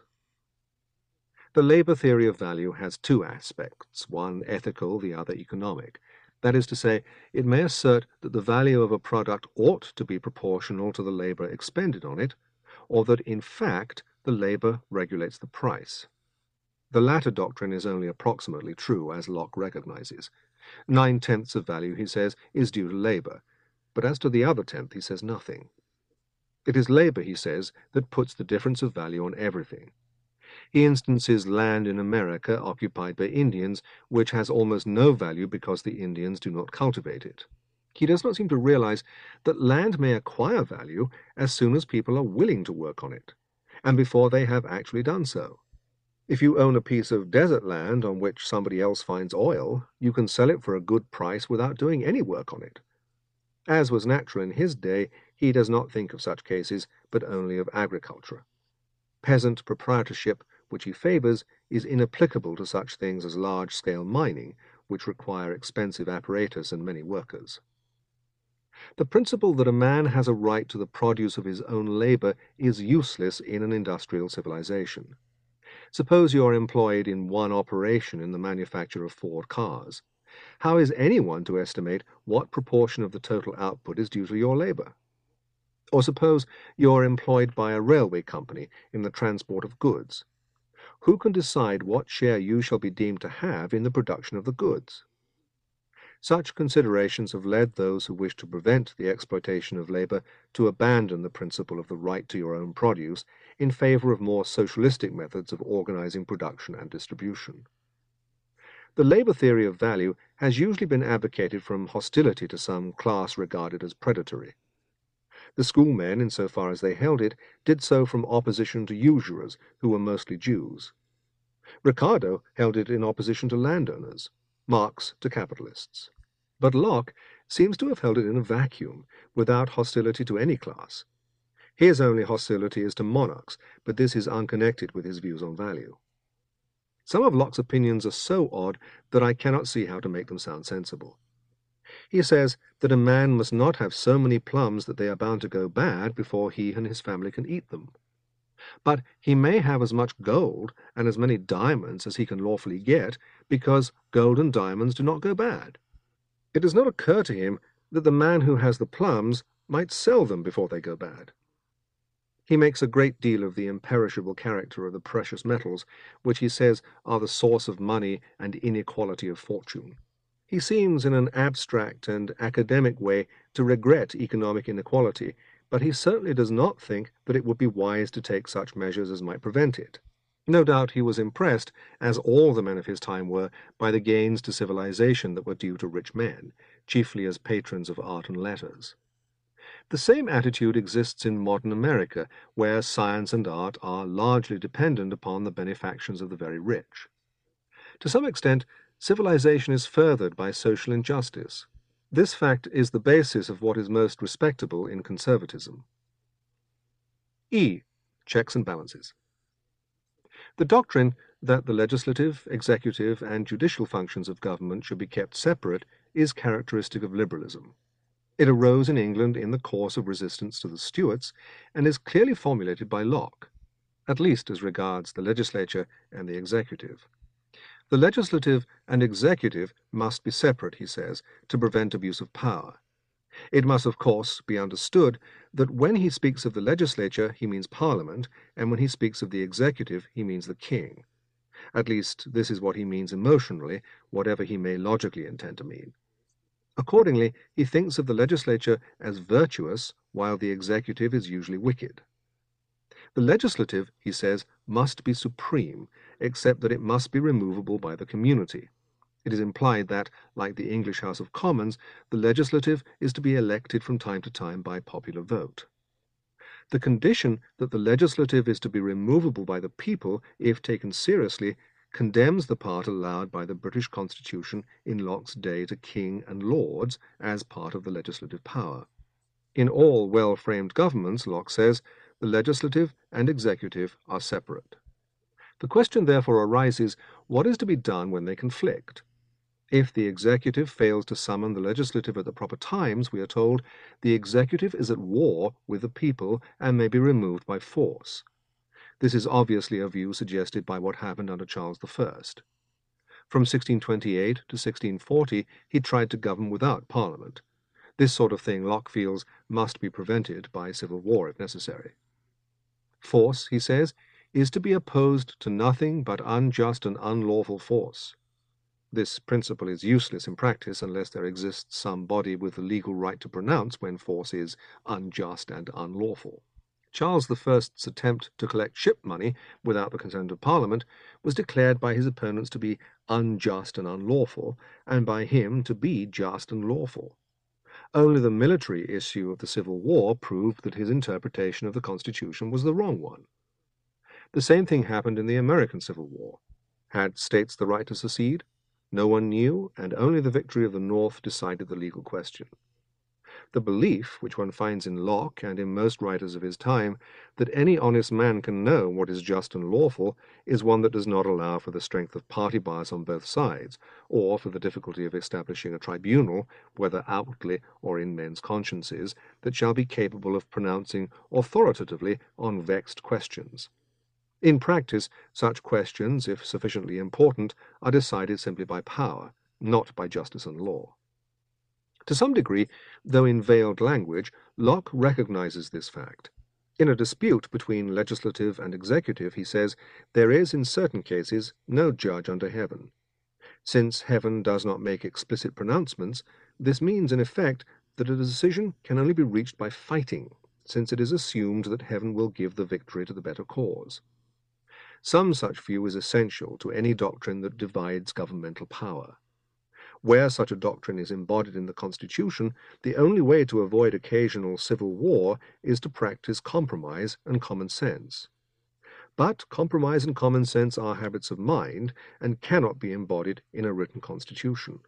S1: The labor theory of value has two aspects, one ethical, the other economic. That is to say, it may assert that the value of a product ought to be proportional to the labor expended on it, or that in fact the labor regulates the price. The latter doctrine is only approximately true, as Locke recognizes. 9/10 of value, he says, is due to labor, but as to the other tenth he says nothing. It is labor, he says, that puts the difference of value on everything. He instances land in America occupied by Indians, which has almost no value because the Indians do not cultivate it. He does not seem to realize that land may acquire value as soon as people are willing to work on it, and before they have actually done so. If you own a piece of desert land on which somebody else finds oil, you can sell it for a good price without doing any work on it. As was natural in his day, he does not think of such cases, but only of agriculture. Peasant proprietorship, which he favors, is inapplicable to such things as large-scale mining, which require expensive apparatus and many workers. The principle that a man has a right to the produce of his own labor is useless in an industrial civilization. Suppose you are employed in one operation in the manufacture of Ford cars. How is anyone to estimate what proportion of the total output is due to your labor? Or suppose you are employed by a railway company in the transport of goods. Who can decide what share you shall be deemed to have in the production of the goods? Such considerations have led those who wish to prevent the exploitation of labor to abandon the principle of the right to your own produce in favor of more socialistic methods of organizing production and distribution. The labor theory of value has usually been advocated from hostility to some class regarded as predatory. The schoolmen, insofar as they held it, did so from opposition to usurers, who were mostly Jews. Ricardo held it in opposition to landowners, Marx to capitalists. But Locke seems to have held it in a vacuum, without hostility to any class. His only hostility is to monarchs, but this is unconnected with his views on value. Some of Locke's opinions are so odd that I cannot see how to make them sound sensible. He says that a man must not have so many plums that they are bound to go bad before he and his family can eat them. But he may have as much gold and as many diamonds as he can lawfully get, because gold and diamonds do not go bad. It does not occur to him that the man who has the plums might sell them before they go bad. He makes a great deal of the imperishable character of the precious metals, which he says are the source of money and inequality of fortune. He seems in an abstract and academic way to regret economic inequality, but he certainly does not think that it would be wise to take such measures as might prevent it. No doubt he was impressed, as all the men of his time were, by the gains to civilization that were due to rich men, chiefly as patrons of art and letters. The same attitude exists in modern America, where science and art are largely dependent upon the benefactions of the very rich. To some extent, civilization is furthered by social injustice. This fact is the basis of what is most respectable in conservatism. E. Checks and balances. The doctrine that the legislative, executive, and judicial functions of government should be kept separate is characteristic of liberalism. It arose in England in the course of resistance to the Stuarts, and is clearly formulated by Locke, at least as regards the legislature and the executive. The legislative and executive must be separate, he says, to prevent abuse of power. It must, of course, be understood that when he speaks of the legislature, he means Parliament, and when he speaks of the executive, he means the king. At least, this is what he means emotionally, whatever he may logically intend to mean. Accordingly, he thinks of the legislature as virtuous, while the executive is usually wicked. The legislative, he says, must be supreme, except that it must be removable by the community. It is implied that, like the English House of Commons, the legislative is to be elected from time to time by popular vote. The condition that the legislative is to be removable by the people, if taken seriously, condemns the part allowed by the British Constitution in Locke's day to king and lords as part of the legislative power. In all well-framed governments, Locke says, the legislative and executive are separate. The question therefore arises, what is to be done when they conflict? If the executive fails to summon the legislative at the proper times, we are told, the executive is at war with the people and may be removed by force. This is obviously a view suggested by what happened under Charles I. From 1628 to 1640, he tried to govern without Parliament. This sort of thing, Locke feels, must be prevented by civil war if necessary. Force, he says, is to be opposed to nothing but unjust and unlawful force. This principle is useless in practice unless there exists some body with the legal right to pronounce when force is unjust and unlawful. Charles I's attempt to collect ship money without the consent of Parliament was declared by his opponents to be unjust and unlawful, and by him to be just and lawful. Only the military issue of the Civil War proved that his interpretation of the Constitution was the wrong one. The same thing happened in the American Civil War. Had states the right to secede? No one knew, and only the victory of the North decided the legal question. The belief, which one finds in Locke and in most writers of his time, that any honest man can know what is just and lawful, is one that does not allow for the strength of party bias on both sides, or for the difficulty of establishing a tribunal, whether outwardly or in men's consciences, that shall be capable of pronouncing authoritatively on vexed questions. In practice, such questions, if sufficiently important, are decided simply by power, not by justice and law. To some degree, though in veiled language, Locke recognizes this fact. In a dispute between legislative and executive, he says, there is in certain cases no judge under heaven. Since heaven does not make explicit pronouncements, this means in effect that a decision can only be reached by fighting, since it is assumed that heaven will give the victory to the better cause. Some such view is essential to any doctrine that divides governmental power. Where such a doctrine is embodied in the Constitution, the only way to avoid occasional civil war is to practice compromise and common sense. But compromise and common sense are habits of mind and cannot be embodied in a written constitution.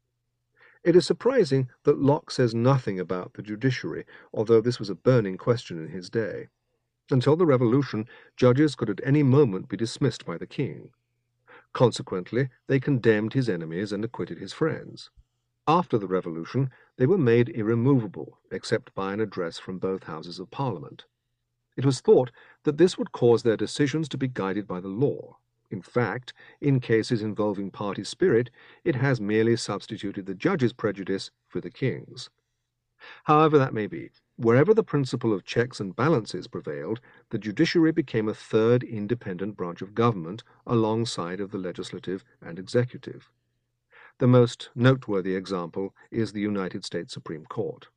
S1: It is surprising that Locke says nothing about the judiciary, although this was a burning question in his day. Until the Revolution, judges could at any moment be dismissed by the king. Consequently, they condemned his enemies and acquitted his friends. After the Revolution, they were made irremovable, except by an address from both Houses of Parliament. It was thought that this would cause their decisions to be guided by the law. In fact, in cases involving party spirit, it has merely substituted the judge's prejudice for the king's. However that may be, wherever the principle of checks and balances prevailed, the judiciary became a third independent branch of government alongside of the legislative and executive. The most noteworthy example is the United States Supreme Court.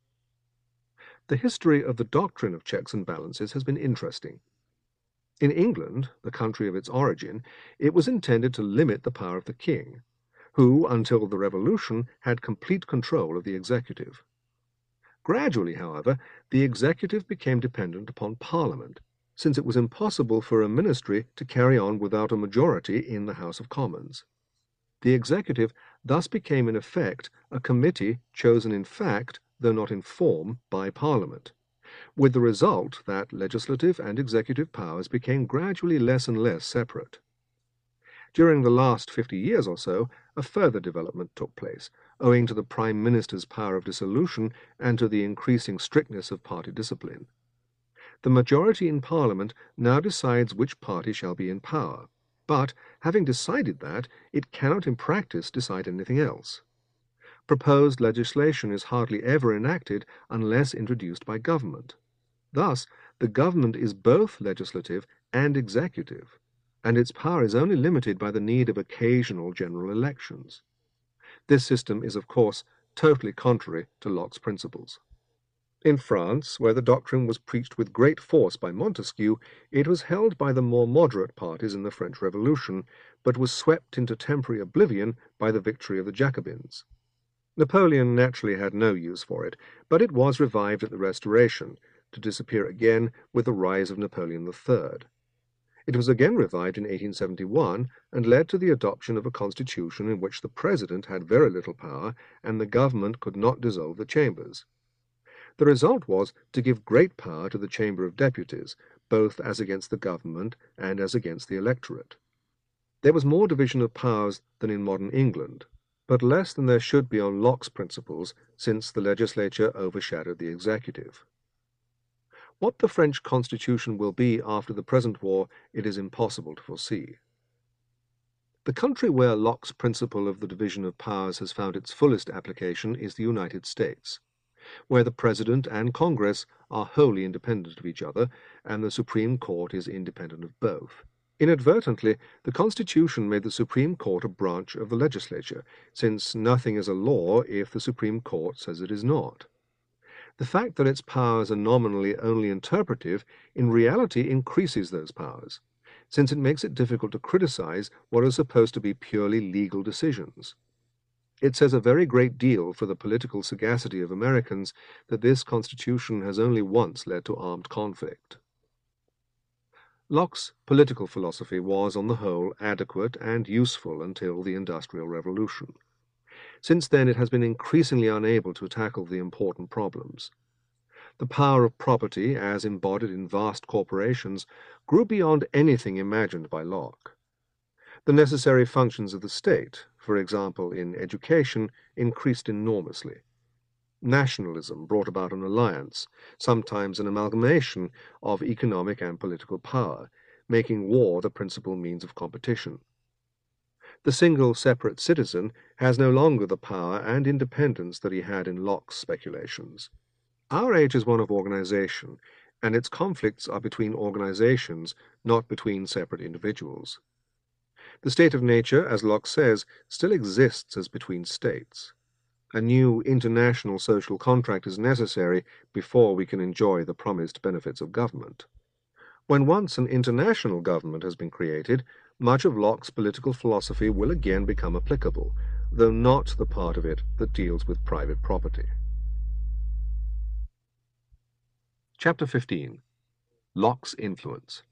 S1: The history of the doctrine of checks and balances has been interesting. In England, the country of its origin, it was intended to limit the power of the king, who, until the Revolution, had complete control of the executive. Gradually, however, the executive became dependent upon Parliament, since it was impossible for a ministry to carry on without a majority in the House of Commons. The executive thus became in effect a committee chosen in fact, though not in form, by Parliament, with the result that legislative and executive powers became gradually less and less separate. During the last 50 years or so, a further development took place, owing to the Prime Minister's power of dissolution and to the increasing strictness of party discipline. The majority in Parliament now decides which party shall be in power, but, having decided that, it cannot in practice decide anything else. Proposed legislation is hardly ever enacted unless introduced by government. Thus, the government is both legislative and executive, and its power is only limited by the need of occasional general elections. This system is, of course, totally contrary to Locke's principles. In France, where the doctrine was preached with great force by Montesquieu, it was held by the more moderate parties in the French Revolution, but was swept into temporary oblivion by the victory of the Jacobins. Napoleon naturally had no use for it, but it was revived at the Restoration, to disappear again with the rise of Napoleon III. It was again revived in 1871 and led to the adoption of a constitution in which the president had very little power and the government could not dissolve the chambers. The result was to give great power to the Chamber of Deputies, both as against the government and as against the electorate. There was more division of powers than in modern England, but less than there should be on Locke's principles, since the legislature overshadowed the executive. What the French Constitution will be after the present war, it is impossible to foresee. The country where Locke's principle of the division of powers has found its fullest application is the United States, where the President and Congress are wholly independent of each other, and the Supreme Court is independent of both. Inadvertently, the Constitution made the Supreme Court a branch of the legislature, since nothing is a law if the Supreme Court says it is not. The fact that its powers are nominally only interpretive in reality increases those powers, since it makes it difficult to criticize what are supposed to be purely legal decisions. It says a very great deal for the political sagacity of Americans that this Constitution has only once led to armed conflict. Locke's political philosophy was, on the whole, adequate and useful until the Industrial Revolution. Since then, it has been increasingly unable to tackle the important problems. The power of property, as embodied in vast corporations, grew beyond anything imagined by Locke. The necessary functions of the state, for example in education, increased enormously. Nationalism brought about an alliance, sometimes an amalgamation, of economic and political power, making war the principal means of competition. The single separate citizen has no longer the power and independence that he had in Locke's speculations. Our age is one of organization, and its conflicts are between organizations, not between separate individuals. The state of nature, as Locke says, still exists as between states. A new international social contract is necessary before we can enjoy the promised benefits of government. When once an international government has been created, much of Locke's political philosophy will again become applicable, though not the part of it that deals with private property. Chapter 15. Locke's Influence.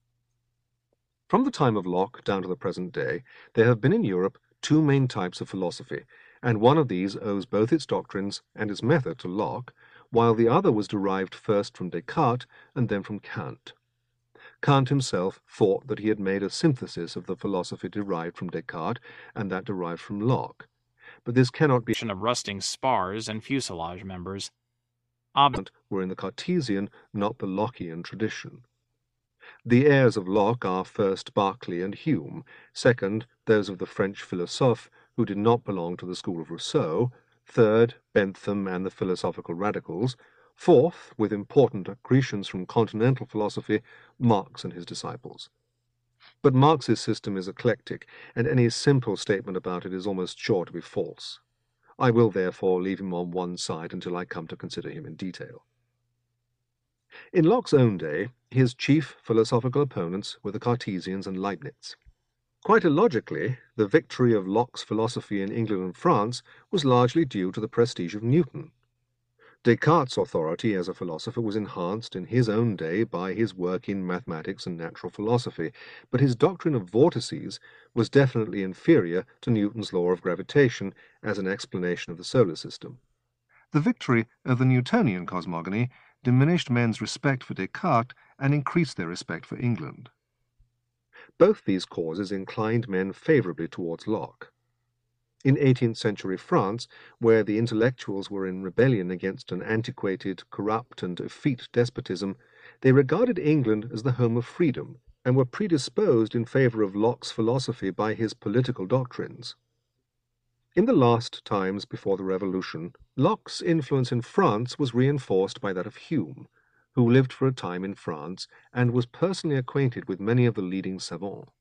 S1: From the time of Locke down to the present day, there have been in Europe two main types of philosophy, and one of these owes both its doctrines and its method to Locke, while the other was derived first from Descartes and then from Kant. Kant himself thought that he had made a synthesis of the philosophy derived from Descartes and that derived from Locke, but this cannot be
S2: of rusting spars and fuselage members.
S1: were in the Cartesian, not the Lockean tradition. The heirs of Locke are first Berkeley and Hume, second those of the French philosophes who did not belong to the school of Rousseau, third Bentham and the philosophical radicals, fourth, with important accretions from continental philosophy, Marx and his disciples. But Marx's system is eclectic, and any simple statement about it is almost sure to be false. I will therefore leave him on one side until I come to consider him in detail. In Locke's own day, his chief philosophical opponents were the Cartesians and Leibniz. Quite illogically, the victory of Locke's philosophy in England and France was largely due to the prestige of Newton. Descartes' authority as a philosopher was enhanced in his own day by his work in mathematics and natural philosophy, but his doctrine of vortices was definitely inferior to Newton's law of gravitation as an explanation of the solar system. The victory of the Newtonian cosmogony diminished men's respect for Descartes and increased their respect for England. Both these causes inclined men favorably towards Locke. In 18th century France, where the intellectuals were in rebellion against an antiquated, corrupt, and effete despotism, they regarded England as the home of freedom, and were predisposed in favor of Locke's philosophy by his political doctrines. In the last times before the Revolution, Locke's influence in France was reinforced by that of Hume, who lived for a time in France and was personally acquainted with many of the leading savants.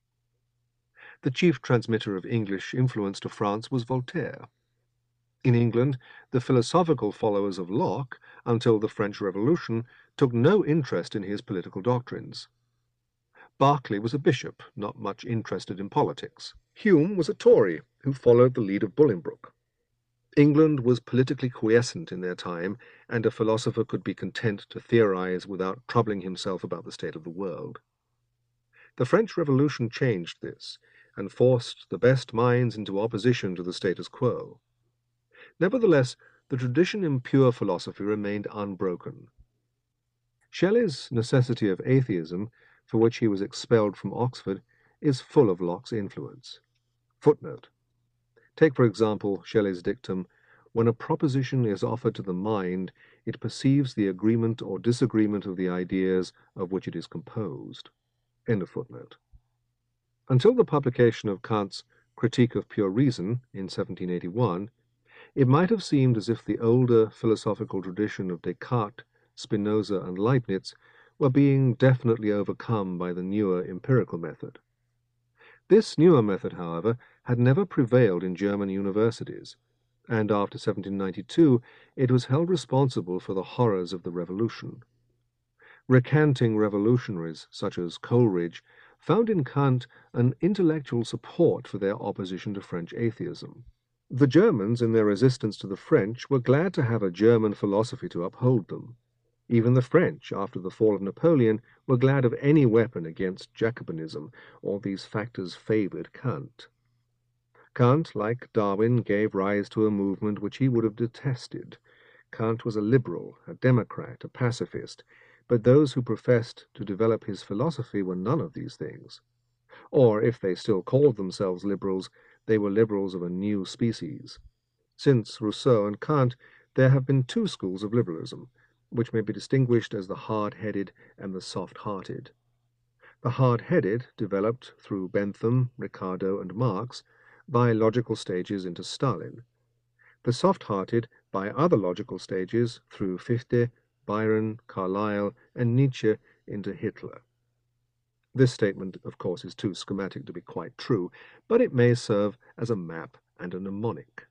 S1: The chief transmitter of English influence to France was Voltaire. In England, the philosophical followers of Locke, until the French Revolution, took no interest in his political doctrines. Berkeley was a bishop, not much interested in politics. Hume was a Tory, who followed the lead of Bolingbroke. England was politically quiescent in their time, and a philosopher could be content to theorize without troubling himself about the state of the world. The French Revolution changed this, and forced the best minds into opposition to the status quo. Nevertheless, the tradition in pure philosophy remained unbroken. Shelley's Necessity of Atheism, for which he was expelled from Oxford, is full of Locke's influence. Footnote. Take, for example, Shelley's dictum, "When a proposition is offered to the mind, it perceives the agreement or disagreement of the ideas of which it is composed." End of footnote. Until the publication of Kant's Critique of Pure Reason in 1781, it might have seemed as if the older philosophical tradition of Descartes, Spinoza, and Leibniz were being definitely overcome by the newer empirical method. This newer method, however, had never prevailed in German universities, and after 1792 it was held responsible for the horrors of the Revolution. Recanting revolutionaries, such as Coleridge, found in Kant an intellectual support for their opposition to French atheism. The Germans, in their resistance to the French, were glad to have a German philosophy to uphold them. Even the French, after the fall of Napoleon, were glad of any weapon against Jacobinism. All these factors favored Kant. Kant, like Darwin, gave rise to a movement which he would have detested. Kant was a liberal, a democrat, a pacifist, but those who professed to develop his philosophy were none of these things. Or, if they still called themselves liberals, they were liberals of a new species. Since Rousseau and Kant, there have been two schools of liberalism, which may be distinguished as the hard-headed and the soft-hearted. The hard-headed developed through Bentham, Ricardo, and Marx by logical stages into Stalin. The soft-hearted by other logical stages through Fichte, Byron, Carlyle, and Nietzsche into Hitler. This statement, of course, is too schematic to be quite true, but it may serve as a map and a mnemonic.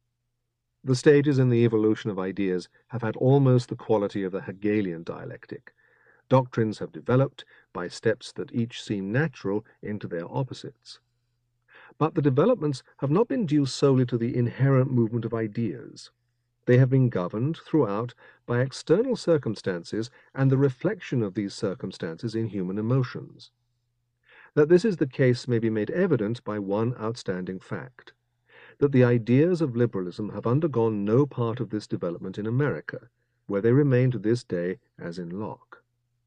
S1: The stages in the evolution of ideas have had almost the quality of the Hegelian dialectic. Doctrines have developed by steps that each seem natural into their opposites. But the developments have not been due solely to the inherent movement of ideas. They have been governed throughout by external circumstances and the reflection of these circumstances in human emotions. That this is the case may be made evident by one outstanding fact, that the ideas of liberalism have undergone no part of this development in America, where they remain to this day as in Locke.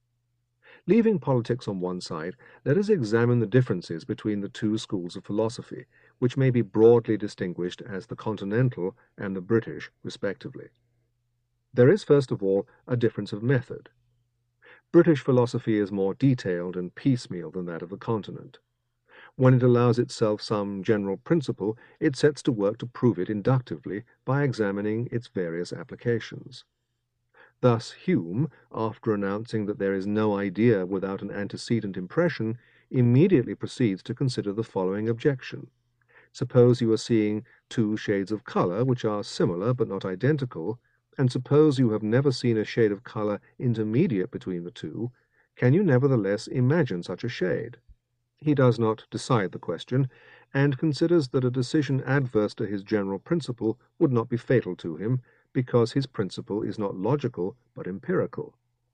S1: Leaving politics on one side, let us examine the differences between the two schools of philosophy, which may be broadly distinguished as the continental and the British, respectively. There is, first of all, a difference of method. British philosophy is more detailed and piecemeal than that of the continent. When it allows itself some general principle, it sets to work to prove it inductively by examining its various applications. Thus Hume, after announcing that there is no idea without an antecedent impression, immediately proceeds to consider the following objection. Suppose you are seeing two shades of color which are similar but not identical, and suppose you have never seen a shade of color intermediate between the two, can you nevertheless imagine such a shade? He does not decide the question, and considers that a decision adverse to his general principle would not be fatal to him, because his principle is not logical but empirical.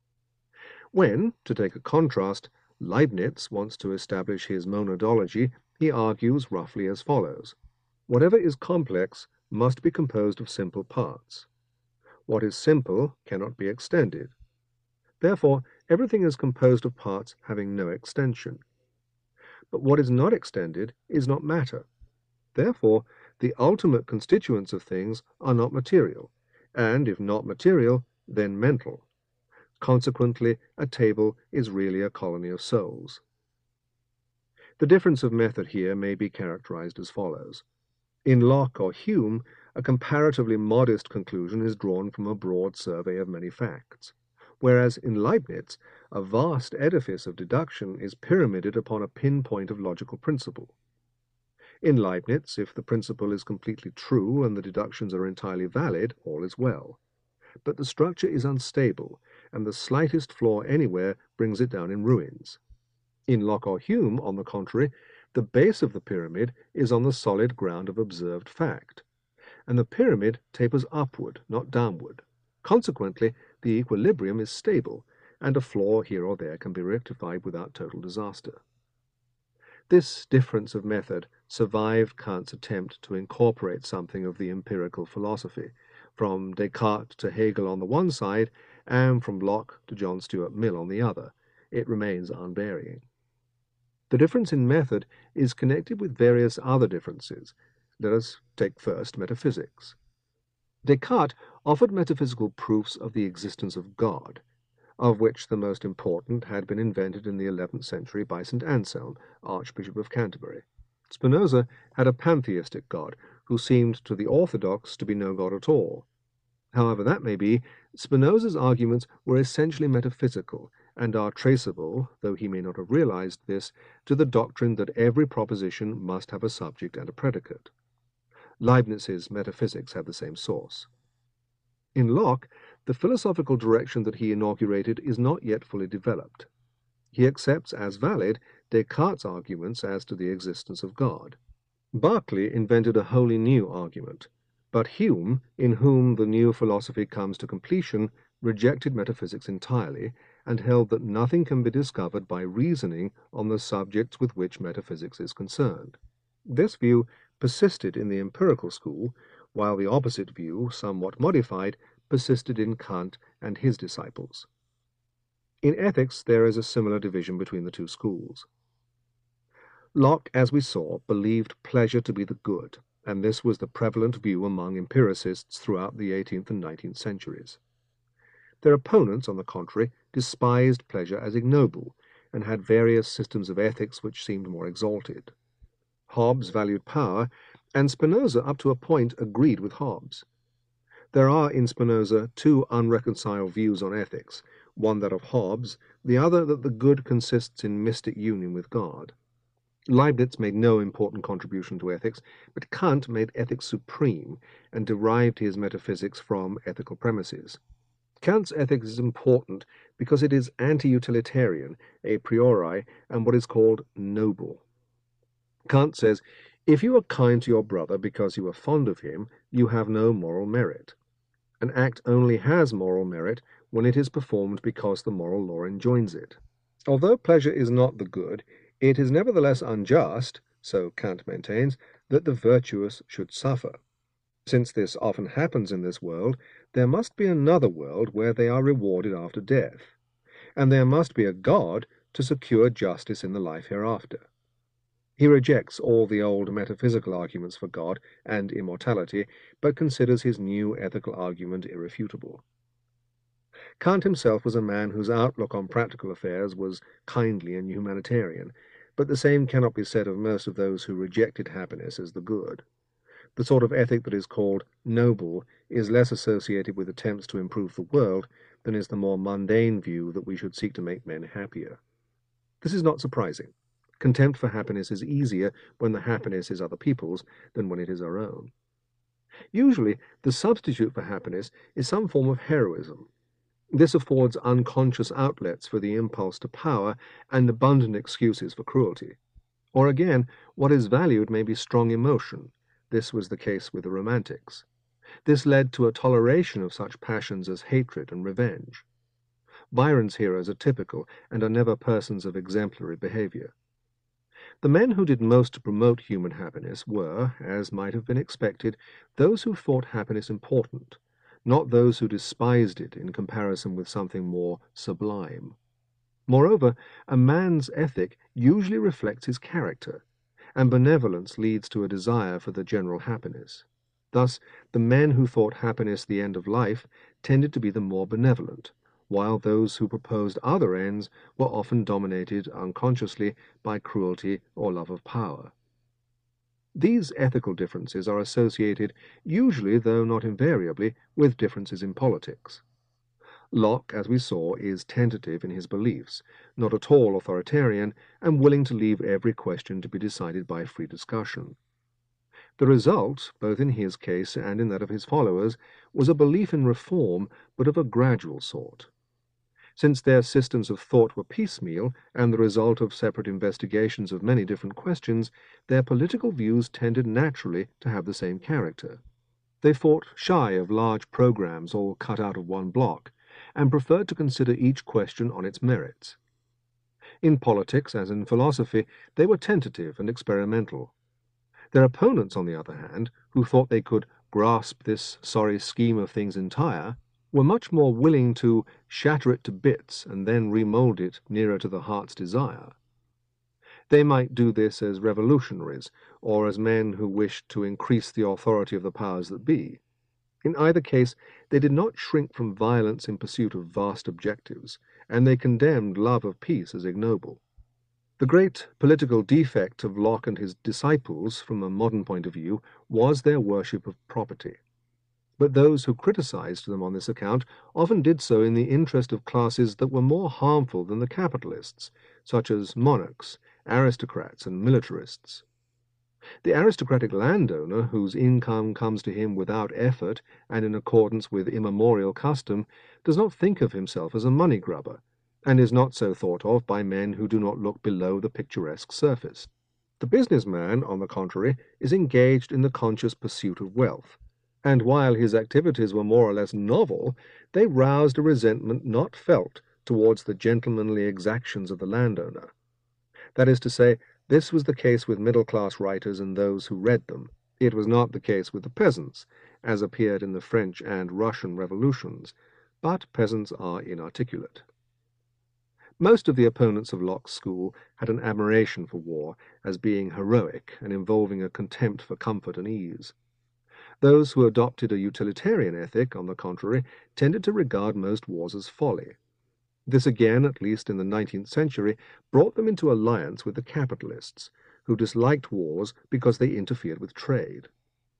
S1: When, to take a contrast, Leibniz wants to establish his monadology, he argues roughly as follows. Whatever is complex must be composed of simple parts. What is simple cannot be extended. Therefore, everything is composed of parts having no extension. But what is not extended is not matter. Therefore, the ultimate constituents of things are not material, and if not material, then mental. Consequently, a table is really a colony of souls. The difference of method here may be characterized as follows. In Locke or Hume, a comparatively modest conclusion is drawn from a broad survey of many facts, whereas in Leibniz, a vast edifice of deduction is pyramided upon a pinpoint of logical principle. In Leibniz, if the principle is completely true and the deductions are entirely valid, all is well. But the structure is unstable, and the slightest flaw anywhere brings it down in ruins. In Locke or Hume, on the contrary, the base of the pyramid is on the solid ground of observed fact, and the pyramid tapers upward, not downward. Consequently, the equilibrium is stable, and a flaw here or there can be rectified without total disaster. This difference of method survived Kant's attempt to incorporate something of the empirical philosophy, from Descartes to Hegel on the one side, and from Locke to John Stuart Mill on the other. It remains unvarying. The difference in method is connected with various other differences. Let us take first metaphysics. Descartes offered metaphysical proofs of the existence of God, of which the most important had been invented in the 11th century by St. Anselm, Archbishop of Canterbury. Spinoza had a pantheistic God, who seemed to the orthodox to be no God at all. However that may be, Spinoza's arguments were essentially metaphysical, and are traceable, though he may not have realized this, to the doctrine that every proposition must have a subject and a predicate. Leibniz's metaphysics have the same source. In Locke, the philosophical direction that he inaugurated is not yet fully developed. He accepts as valid Descartes' arguments as to the existence of God. Berkeley invented a wholly new argument, but Hume, in whom the new philosophy comes to completion, rejected metaphysics entirely, and held that nothing can be discovered by reasoning on the subjects with which metaphysics is concerned. This view persisted in the empirical school, while the opposite view, somewhat modified, persisted in Kant and his disciples. In ethics, there is a similar division between the two schools. Locke, as we saw, believed pleasure to be the good, and this was the prevalent view among empiricists throughout the 18th and 19th centuries. Their opponents, on the contrary, despised pleasure as ignoble, and had various systems of ethics which seemed more exalted. Hobbes valued power, and Spinoza, up to a point, agreed with Hobbes. There are in Spinoza two unreconciled views on ethics, one that of Hobbes, the other that the good consists in mystic union with God. Leibniz made no important contribution to ethics, but Kant made ethics supreme and derived his metaphysics from ethical premises. Kant's ethics is important because it is anti-utilitarian, a priori, and what is called noble. Kant says, if you are kind to your brother because you are fond of him, you have no moral merit. An act only has moral merit when it is performed because the moral law enjoins it. Although pleasure is not the good, it is nevertheless unjust, so Kant maintains, that the virtuous should suffer. Since this often happens in this world, there must be another world where they are rewarded after death, and there must be a God to secure justice in the life hereafter. He rejects all the old metaphysical arguments for God and immortality, but considers his new ethical argument irrefutable. Kant himself was a man whose outlook on practical affairs was kindly and humanitarian, but the same cannot be said of most of those who rejected happiness as the good. The sort of ethic that is called noble is less associated with attempts to improve the world than is the more mundane view that we should seek to make men happier. This is not surprising. Contempt for happiness is easier when the happiness is other people's than when it is our own. Usually, the substitute for happiness is some form of heroism. This affords unconscious outlets for the impulse to power and abundant excuses for cruelty. Or again, what is valued may be strong emotion. This was the case with the Romantics. This led to a toleration of such passions as hatred and revenge. Byron's heroes are typical and are never persons of exemplary behavior. The men who did most to promote human happiness were, as might have been expected, those who thought happiness important, not those who despised it in comparison with something more sublime. Moreover, a man's ethic usually reflects his character, and benevolence leads to a desire for the general happiness. Thus, the men who thought happiness the end of life tended to be the more benevolent, while those who proposed other ends were often dominated unconsciously by cruelty or love of power. These ethical differences are associated, usually though not invariably, with differences in politics. Locke, as we saw, is tentative in his beliefs, not at all authoritarian, and willing to leave every question to be decided by free discussion. The result, both in his case and in that of his followers, was a belief in reform, but of a gradual sort. Since their systems of thought were piecemeal, and the result of separate investigations of many different questions, their political views tended naturally to have the same character. They fought shy of large programs all cut out of one block, and preferred to consider each question on its merits. In politics, as in philosophy, they were tentative and experimental. Their opponents, on the other hand, who thought they could grasp this sorry scheme of things entire, were much more willing to shatter it to bits and then remold it nearer to the heart's desire. They might do this as revolutionaries, or as men who wished to increase the authority of the powers that be. In either case, they did not shrink from violence in pursuit of vast objectives, and they condemned love of peace as ignoble. The great political defect of Locke and his disciples, from a modern point of view, was their worship of property. But those who criticized them on this account often did so in the interest of classes that were more harmful than the capitalists, such as monarchs, aristocrats, and militarists. The aristocratic landowner, whose income comes to him without effort and in accordance with immemorial custom, does not think of himself as a money grubber, and is not so thought of by men who do not look below the picturesque surface. The businessman, on the contrary, is engaged in the conscious pursuit of wealth, and while his activities were more or less novel, they roused a resentment not felt towards the gentlemanly exactions of the landowner. That is to say, this was the case with middle-class writers and those who read them. It was not the case with the peasants, as appeared in the French and Russian revolutions, but peasants are inarticulate. Most of the opponents of Locke's school had an admiration for war as being heroic and involving a contempt for comfort and ease. Those who adopted a utilitarian ethic, on the contrary, tended to regard most wars as folly. This again, at least in the 19th century, brought them into alliance with the capitalists, who disliked wars because they interfered with trade.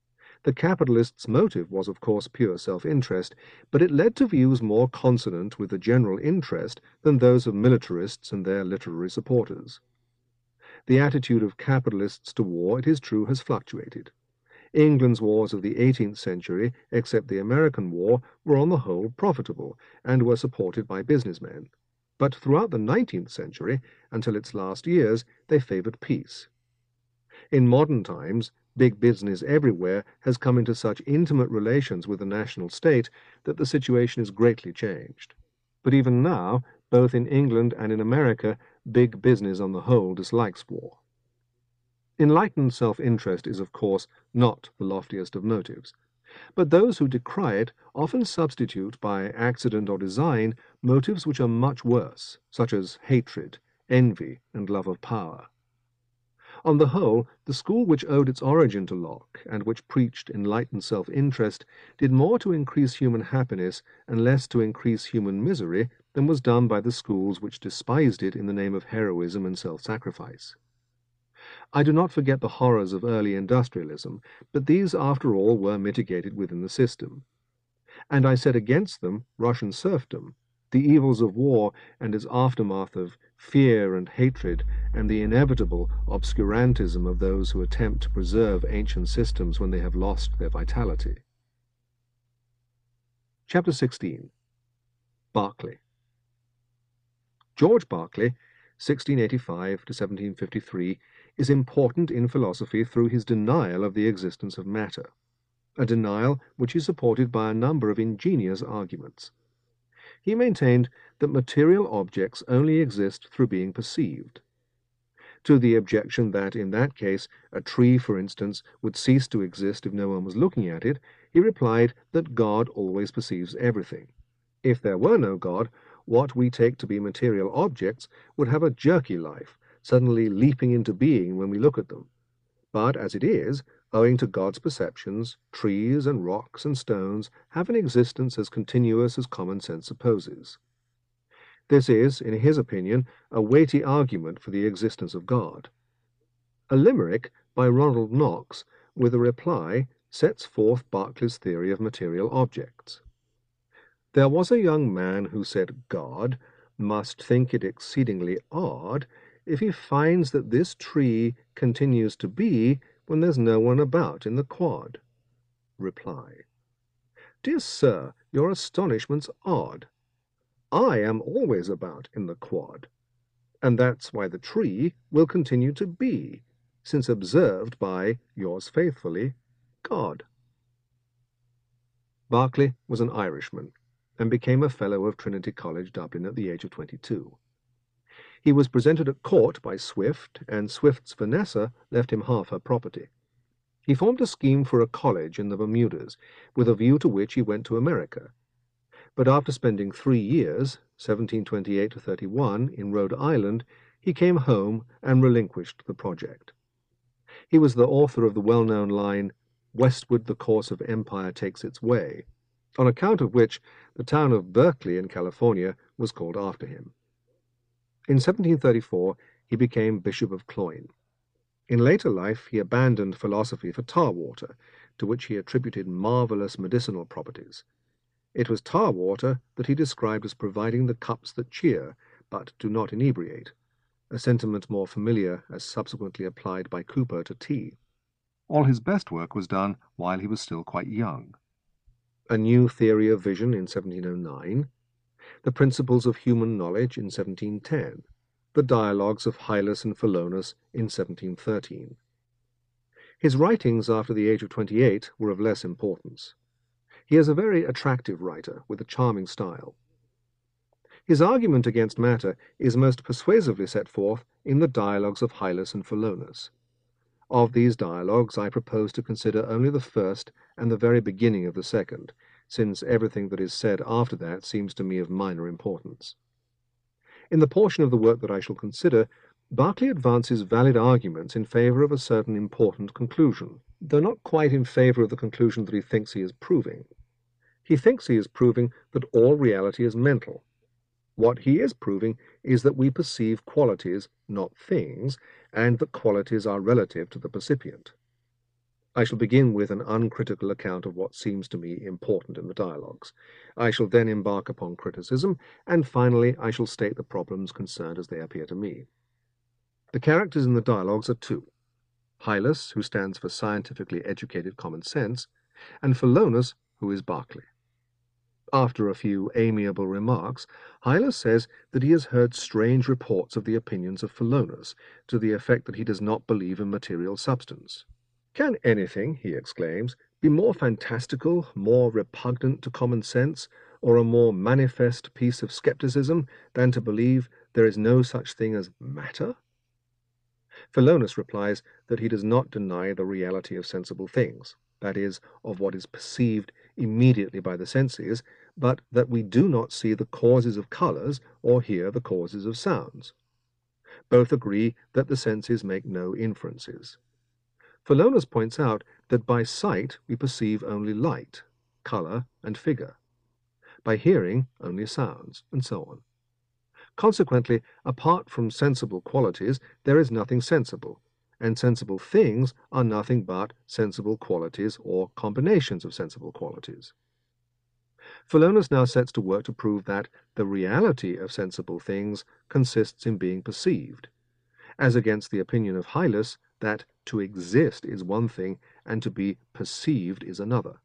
S1: The capitalist's motive was, of course, pure self-interest, but it led to views more consonant with the general interest than those of militarists and their literary supporters. The attitude of capitalists to war, it is true, has fluctuated. England's wars of the 18th century, except the American War, were on the whole profitable and were supported by businessmen. But throughout the 19th century, until its last years, they favored peace. In modern times, big business everywhere has come into such intimate relations with the national state that the situation is greatly changed. But even now, both in England and in America, big business on the whole dislikes war. Enlightened self-interest is, of course, not the loftiest of motives, but those who decry it often substitute by accident or design motives which are much worse, such as hatred, envy, and love of power. On the whole, the school which owed its origin to Locke, and which preached enlightened self-interest, did more to increase human happiness and less to increase human misery than was done by the schools which despised it in the name of heroism and self-sacrifice. I do not forget the horrors of early industrialism, but these, after all, were mitigated within the system. And I set against them Russian serfdom, the evils of war and its aftermath of fear and hatred, and the inevitable obscurantism of those who attempt to preserve ancient systems when they have lost their vitality. Chapter 16. Berkeley. George Berkeley, 1685 to 1753, is important in philosophy through his denial of the existence of matter, a denial which is supported by a number of ingenious arguments. He maintained that material objects only exist through being perceived. To the objection that, in that case, a tree, for instance, would cease to exist if no one was looking at it, he replied that God always perceives everything. If there were no God, what we take to be material objects would have a jerky life, suddenly leaping into being when we look at them. But as it is, owing to God's perceptions, trees and rocks and stones have an existence as continuous as common sense supposes. This is, in his opinion, a weighty argument for the existence of God. A limerick by Ronald Knox, with a reply, sets forth Berkeley's theory of material objects. There was a young man who said God must think it exceedingly odd if he finds that this tree continues to be when there's no one about in the quad. Reply. Dear sir, your astonishment's odd. I am always about in the quad, and that's why the tree will continue to be, since observed by yours faithfully, God. Berkeley was an Irishman, and became a Fellow of Trinity College, Dublin, at the age of 22. He was presented at court by Swift, and Swift's Vanessa left him half her property. He formed a scheme for a college in the Bermudas, with a view to which he went to America. But after spending 3 years, 1728 to 31, in Rhode Island, he came home and relinquished the project. He was the author of the well-known line, "Westward the course of empire takes its way," on account of which the town of Berkeley in California was called after him. In 1734, he became Bishop of Cloyne. In later life, he abandoned philosophy for tar water, to which he attributed marvelous medicinal properties. It was tar water that he described as providing the cups that cheer, but do not inebriate, a sentiment more familiar as subsequently applied by Cooper to tea. All his best work was done while he was still quite young. A New Theory of Vision in 1709, The Principles of Human Knowledge in 1710, The Dialogues of Hylas and Philonous in 1713. His writings after the age of 28 were of less importance. He is a very attractive writer with a charming style. His argument against matter is most persuasively set forth in the Dialogues of Hylas and Philonous. Of these dialogues I propose to consider only the first and the very beginning of the second, since everything that is said after that seems to me of minor importance. In the portion of the work that I shall consider, Berkeley advances valid arguments in favor of a certain important conclusion, though not quite in favor of the conclusion that he thinks he is proving. He thinks he is proving that all reality is mental. What he is proving is that we perceive qualities, not things, and that qualities are relative to the percipient. I shall begin with an uncritical account of what seems to me important in the dialogues. I shall then embark upon criticism, and finally I shall state the problems concerned as they appear to me. The characters in the dialogues are two: Hylas, who stands for scientifically educated common sense, and Philonous, who is Berkeley. After a few amiable remarks, Hylas says that he has heard strange reports of the opinions of Philonous, to the effect that he does not believe in material substance. Can anything, he exclaims, be more fantastical, more repugnant to common sense, or a more manifest piece of skepticism than to believe there is no such thing as matter? Philonous replies that he does not deny the reality of sensible things, that is, of what is perceived immediately by the senses, but that we do not see the causes of colours or hear the causes of sounds. Both agree that the senses make no inferences. Philonous points out that by sight we perceive only light, colour, and figure. By hearing, only sounds, and so on. Consequently, apart from sensible qualities, there is nothing sensible, and sensible things are nothing but sensible qualities or combinations of sensible qualities. Philonous now sets to work to prove that the reality of sensible things consists in being perceived, as against the opinion of Hylas that to exist is one thing and to be perceived is another.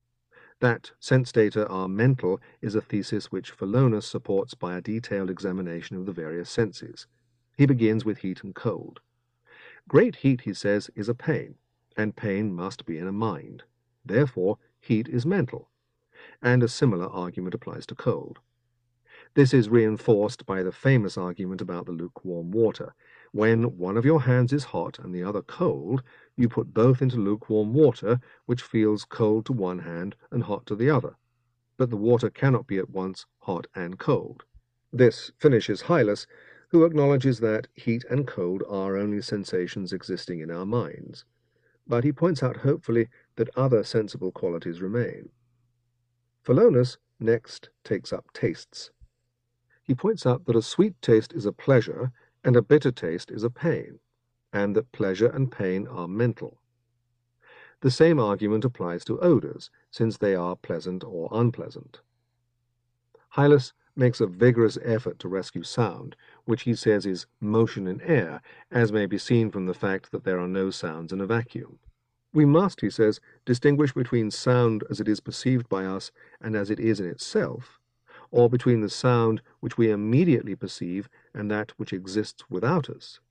S1: That sense data are mental is a thesis which Philonous supports by a detailed examination of the various senses. He begins with heat and cold. Great heat, he says, is a pain, and pain must be in a mind. Therefore, heat is mental, and a similar argument applies to cold. This is reinforced by the famous argument about the lukewarm water. When one of your hands is hot and the other cold, you put both into lukewarm water, which feels cold to one hand and hot to the other. But the water cannot be at once hot and cold. This finishes Hylas, who acknowledges that heat and cold are only sensations existing in our minds. But he points out hopefully that other sensible qualities remain. Philonous next takes up tastes. He points out that a sweet taste is a pleasure and a bitter taste is a pain, and that pleasure and pain are mental. The same argument applies to odors, since they are pleasant or unpleasant. Hylas makes a vigorous effort to rescue sound, which he says is motion in air, as may be seen from the fact that there are no sounds in a vacuum. We must, he says, distinguish between sound as it is perceived by us and as it is in itself, or between the sound which we immediately perceive and that which exists without us.